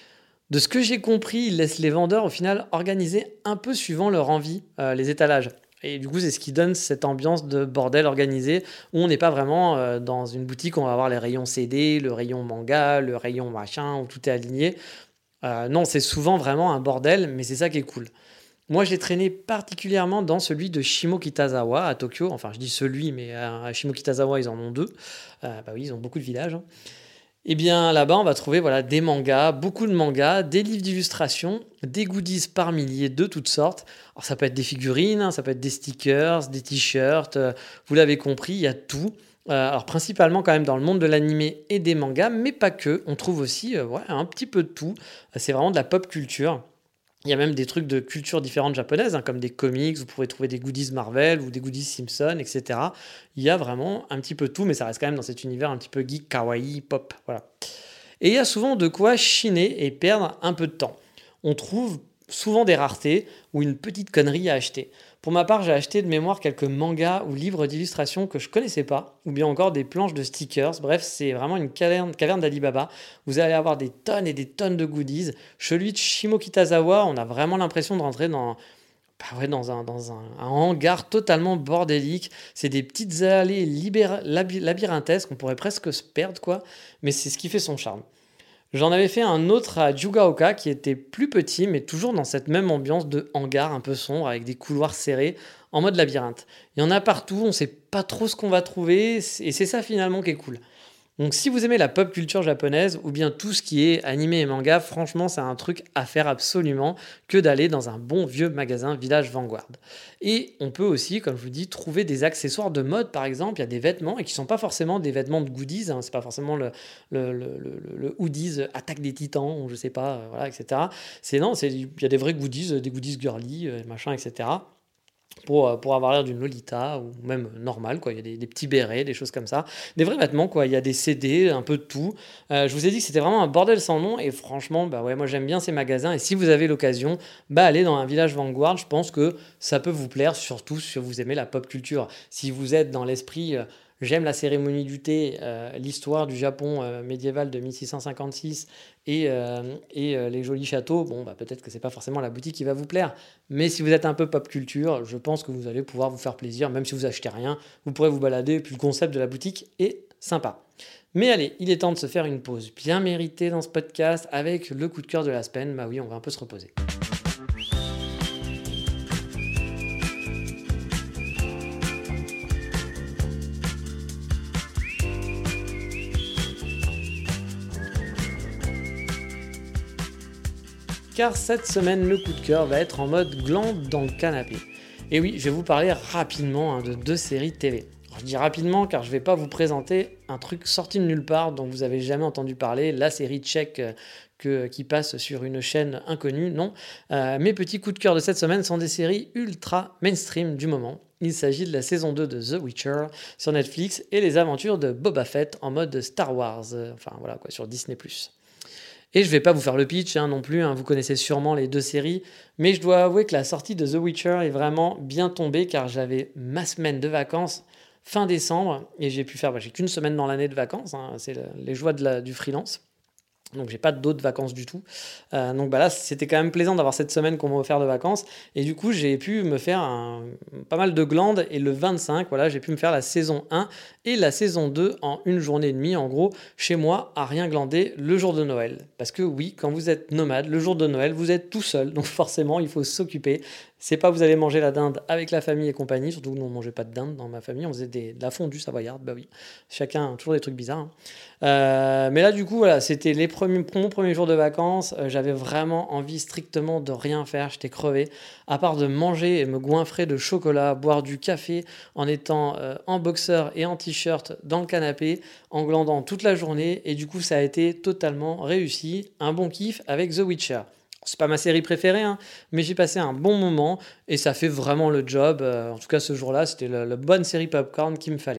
De ce que j'ai compris, ils laissent les vendeurs au final organiser un peu suivant leur envie euh, les étalages. Et du coup, c'est ce qui donne cette ambiance de bordel organisé où on n'est pas vraiment euh, dans une boutique où on va avoir les rayons C D, le rayon manga, le rayon machin, où tout est aligné. Euh, non, c'est souvent vraiment un bordel, mais c'est ça qui est cool. Moi, j'ai traîné particulièrement dans celui de Shimokitazawa à Tokyo. Enfin, je dis celui, mais à Shimokitazawa, ils en ont deux. Euh, bah oui, ils ont beaucoup de villages, hein. Eh bien, là-bas, on va trouver voilà, des mangas, beaucoup de mangas, des livres d'illustration, des goodies par milliers de toutes sortes. Alors, ça peut être des figurines, hein, ça peut être des stickers, des t-shirts. euh, vous l'avez compris, il y a tout. Euh, alors, principalement quand même dans le monde de l'animé et des mangas, mais pas que. On trouve aussi euh, ouais, un petit peu de tout. C'est vraiment de la pop culture. Il y a même des trucs de culture différentes japonaises, hein, comme des comics, vous pouvez trouver des goodies Marvel ou des goodies Simpson, et cetera. Il y a vraiment un petit peu tout, mais ça reste quand même dans cet univers un petit peu geek, kawaii, pop, voilà. Et il y a souvent de quoi chiner et perdre un peu de temps. On trouve souvent des raretés ou une petite connerie à acheter. Pour ma part, j'ai acheté de mémoire quelques mangas ou livres d'illustration que je connaissais pas, ou bien encore des planches de stickers. Bref, c'est vraiment une caverne, caverne d'Alibaba. Vous allez avoir des tonnes et des tonnes de goodies. Celui de Shimokitazawa, on a vraiment l'impression de rentrer dans, bah ouais, dans, un, dans un, un hangar totalement bordélique. C'est des petites allées libéra- laby- labyrinthesques, on pourrait presque se perdre, quoi. Mais c'est ce qui fait son charme. J'en avais fait un autre à Jugaoka qui était plus petit, mais toujours dans cette même ambiance de hangar un peu sombre avec des couloirs serrés en mode labyrinthe. Il y en a partout, on ne sait pas trop ce qu'on va trouver, et c'est ça finalement qui est cool. Donc si vous aimez la pop culture japonaise ou bien tout ce qui est animé et manga, franchement c'est un truc à faire absolument que d'aller dans un bon vieux magasin Village Vanguard. Et on peut aussi, comme je vous dis, trouver des accessoires de mode par exemple, il y a des vêtements et qui ne sont pas forcément des vêtements de goodies, hein, c'est pas forcément le, le, le, le, le hoodies Attaque des Titans ou je sais pas, euh, voilà, et cetera. C'est non, c'est, il y a des vrais goodies, des goodies girly, euh, machin, et cetera. Pour, pour avoir l'air d'une Lolita ou même normal, quoi. Il y a des, des petits bérets, des choses comme ça. Des vrais vêtements, quoi. Il y a des C D, un peu de tout. Euh, je vous ai dit que c'était vraiment un bordel sans nom et franchement, bah ouais, moi j'aime bien ces magasins et si vous avez l'occasion, bah allez dans un Village Vanguard, je pense que ça peut vous plaire, surtout si vous aimez la pop culture. Si vous êtes dans l'esprit... Euh, J'aime la cérémonie du thé, euh, l'histoire du Japon euh, médiéval de mille six cent cinquante-six et, euh, et euh, les jolis châteaux. Bon, bah, peut-être que c'est pas forcément la boutique qui va vous plaire. Mais si vous êtes un peu pop culture, je pense que vous allez pouvoir vous faire plaisir. Même si vous achetez rien, vous pourrez vous balader. Et puis le concept de la boutique est sympa. Mais allez, il est temps de se faire une pause bien méritée dans ce podcast avec le coup de cœur de la semaine. Bah oui, on va un peu se reposer. Car cette semaine, le coup de cœur va être en mode glande dans le canapé. Et oui, je vais vous parler rapidement hein, de deux séries T V. Alors, je dis rapidement car je ne vais pas vous présenter un truc sorti de nulle part dont vous n'avez jamais entendu parler, la série tchèque euh, que, qui passe sur une chaîne inconnue, non. Euh, mes petits coups de cœur de cette semaine sont des séries ultra mainstream du moment. Il s'agit de la saison deux de The Witcher sur Netflix et les aventures de Boba Fett en mode Star Wars, euh, enfin voilà quoi, sur Disney plus. Et je ne vais pas vous faire le pitch hein, non plus, hein, vous connaissez sûrement les deux séries, mais je dois avouer que la sortie de The Witcher est vraiment bien tombée car j'avais ma semaine de vacances fin décembre et j'ai pu faire, bah, j'ai qu'une semaine dans l'année de vacances, hein, c'est le, les joies de la, du freelance. Donc j'ai pas d'autres vacances du tout. Euh, donc bah là c'était quand même plaisant d'avoir cette semaine qu'on m'a offert de vacances. Et du coup j'ai pu me faire un, pas mal de glandes. Et le vingt-cinq, voilà, j'ai pu me faire la saison un et la saison deux en une journée et demie. En gros, chez moi, à rien glander le jour de Noël. Parce que oui, quand vous êtes nomade, le jour de Noël, vous êtes tout seul. Donc forcément, il faut s'occuper. C'est pas vous allez manger la dinde avec la famille et compagnie. Surtout que nous on mangeait pas de dinde dans ma famille. On faisait des, de la fondue savoyarde. Bah oui, chacun, toujours des trucs bizarres. Hein. Euh, mais là du coup, voilà, c'était les Premier, mon premier jour de vacances, euh, j'avais vraiment envie strictement de rien faire, j'étais crevé, à part de manger et me goinfrer de chocolat, boire du café en étant euh, en boxeur et en t-shirt dans le canapé, en glandant toute la journée, et du coup ça a été totalement réussi, un bon kiff avec The Witcher. C'est pas ma série préférée, hein, mais j'ai passé un bon moment et ça fait vraiment le job. Euh, en tout cas, ce jour-là, c'était la, la bonne série popcorn qu'il me fallait.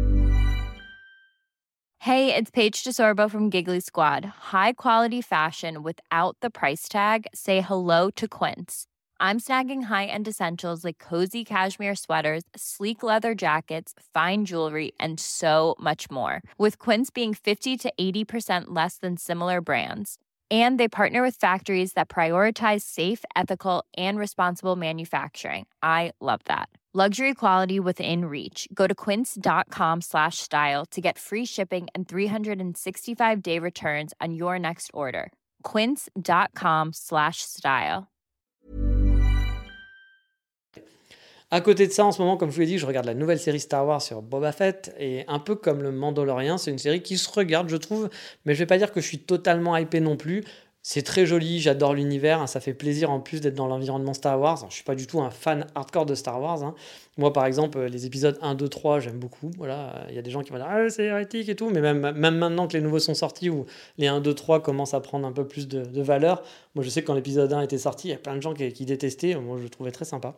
Hey, it's Paige DeSorbo from Giggly Squad. High quality fashion without the price tag. Say hello to Quince. I'm snagging high-end essentials like cozy cashmere sweaters, sleek leather jackets, fine jewelry, and so much more. With Quince being fifty to eighty percent less than similar brands. And they partner with factories that prioritize safe, ethical, and responsible manufacturing. I love that. Luxury quality within reach. Go to quince.com slash style to get free shipping and three sixty-five day returns on your next order. Quince.com slash style. À côté de ça, en ce moment, comme je vous l'ai dit, je regarde la nouvelle série Star Wars sur Boba Fett, et un peu comme le Mandalorian, c'est une série qui se regarde, je trouve, mais je vais pas dire que je suis totalement hypé non plus. C'est très joli, j'adore l'univers, hein, ça fait plaisir en plus d'être dans l'environnement Star Wars. Alors, je suis pas du tout un fan hardcore de Star Wars, hein. Moi, par exemple, les épisodes un, deux, trois, j'aime beaucoup. Voilà, il y a des gens qui vont dire « Ah, c'est hérétique et tout », mais même, même maintenant que les nouveaux sont sortis, où les un, deux, trois commencent à prendre un peu plus de, de valeur, moi je sais que quand l'épisode un était sorti, il y a plein de gens qui, qui détestaient, moi je le trouvais très sympa.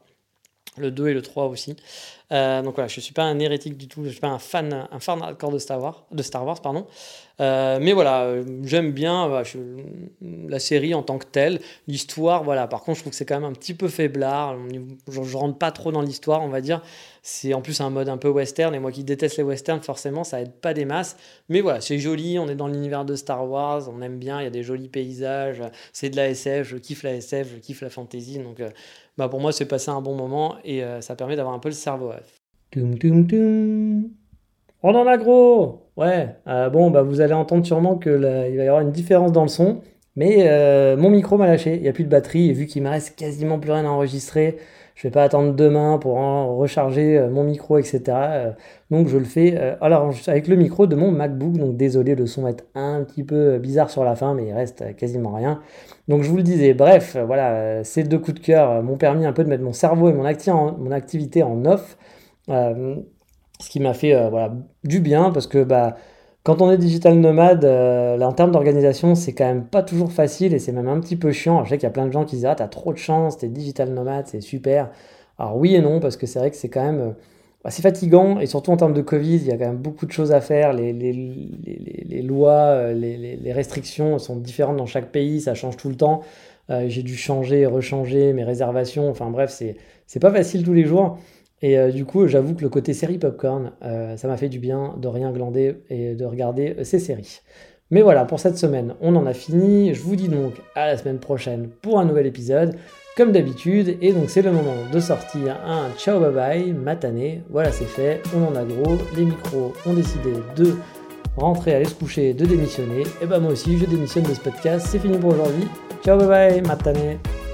Le deux et le trois aussi. Euh, donc voilà, je ne suis pas un hérétique du tout, je ne suis pas un fan, un fan hardcore de Star Wars, de Star Wars pardon. Euh, mais voilà, euh, j'aime bien voilà, je, la série en tant que telle. L'histoire, voilà, par contre, je trouve que c'est quand même un petit peu faiblard. Je ne rentre pas trop dans l'histoire, on va dire. C'est en plus un mode un peu western, et moi qui déteste les westerns, forcément, ça aide pas des masses. Mais voilà, c'est joli, on est dans l'univers de Star Wars, on aime bien, il y a des jolis paysages, c'est de la S F, je kiffe la S F, je kiffe la fantasy, donc euh, bah pour moi, c'est passé un bon moment, et euh, ça permet d'avoir un peu le cerveau. Toum, toum, toum. On en a gros. Ouais, euh, bon, bah vous allez entendre sûrement qu'il va y avoir une différence dans le son, mais euh, mon micro m'a lâché, il n'y a plus de batterie, et vu qu'il me reste quasiment plus rien à enregistrer, je vais pas attendre demain pour en recharger euh, mon micro, et cetera. Euh, donc je le fais euh, alors, avec le micro de mon MacBook, donc désolé, le son va être un petit peu bizarre sur la fin, mais il reste euh, quasiment rien. Donc je vous le disais, bref, euh, voilà, euh, ces deux coups de cœur euh, m'ont permis un peu de mettre mon cerveau et mon, acti- en, mon activité en off, euh, ce qui m'a fait euh, voilà, du bien, parce que bah, quand on est digital nomade, euh, là, en termes d'organisation, c'est quand même pas toujours facile, et c'est même un petit peu chiant. Alors, je sais qu'il y a plein de gens qui disent « Ah, t'as trop de chance, t'es digital nomade, c'est super ». Alors oui et non, parce que c'est vrai que c'est quand même euh, assez fatigant, et surtout en termes de Covid, il y a quand même beaucoup de choses à faire. Les, les, les, les, les lois, les, les, les restrictions sont différentes dans chaque pays, ça change tout le temps. Euh, j'ai dû changer, rechanger mes réservations, enfin bref, c'est, c'est pas facile tous les jours. Et euh, du coup, j'avoue que le côté série popcorn, euh, ça m'a fait du bien de rien glander et de regarder euh, ces séries. Mais voilà, pour cette semaine, on en a fini. Je vous dis donc à la semaine prochaine pour un nouvel épisode, comme d'habitude. Et donc, c'est le moment de sortir un ciao bye bye, matané. Voilà, c'est fait, on en a gros. Les micros ont décidé de rentrer, aller se coucher, de démissionner. Et ben moi aussi, je démissionne de ce podcast. C'est fini pour aujourd'hui. Ciao bye bye, matané.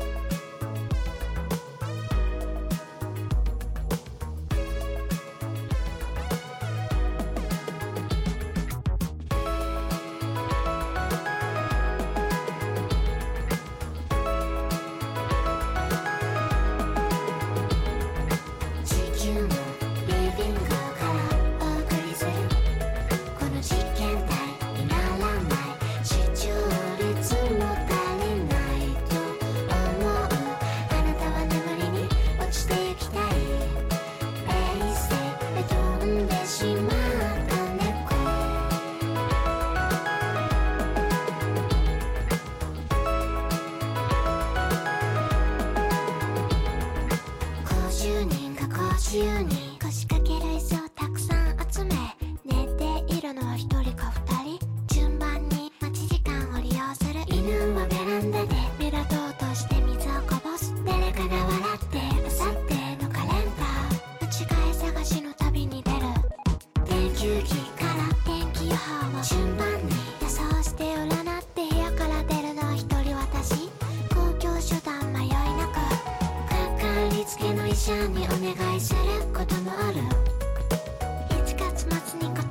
自由に腰掛ける石をたくさん集め、寝ているのは一人か二人、順番に待ち時間を利用する。犬はベランダでミラと落として水をこぼす。誰かが笑ってあさってのカレンダー、間違い探しの旅に出る。天球儀から天気予報を順番に予想して占って部屋から出るのは一人私。公共手段迷いなくかかりつけの医者にお願いすることもある。いちがつ末に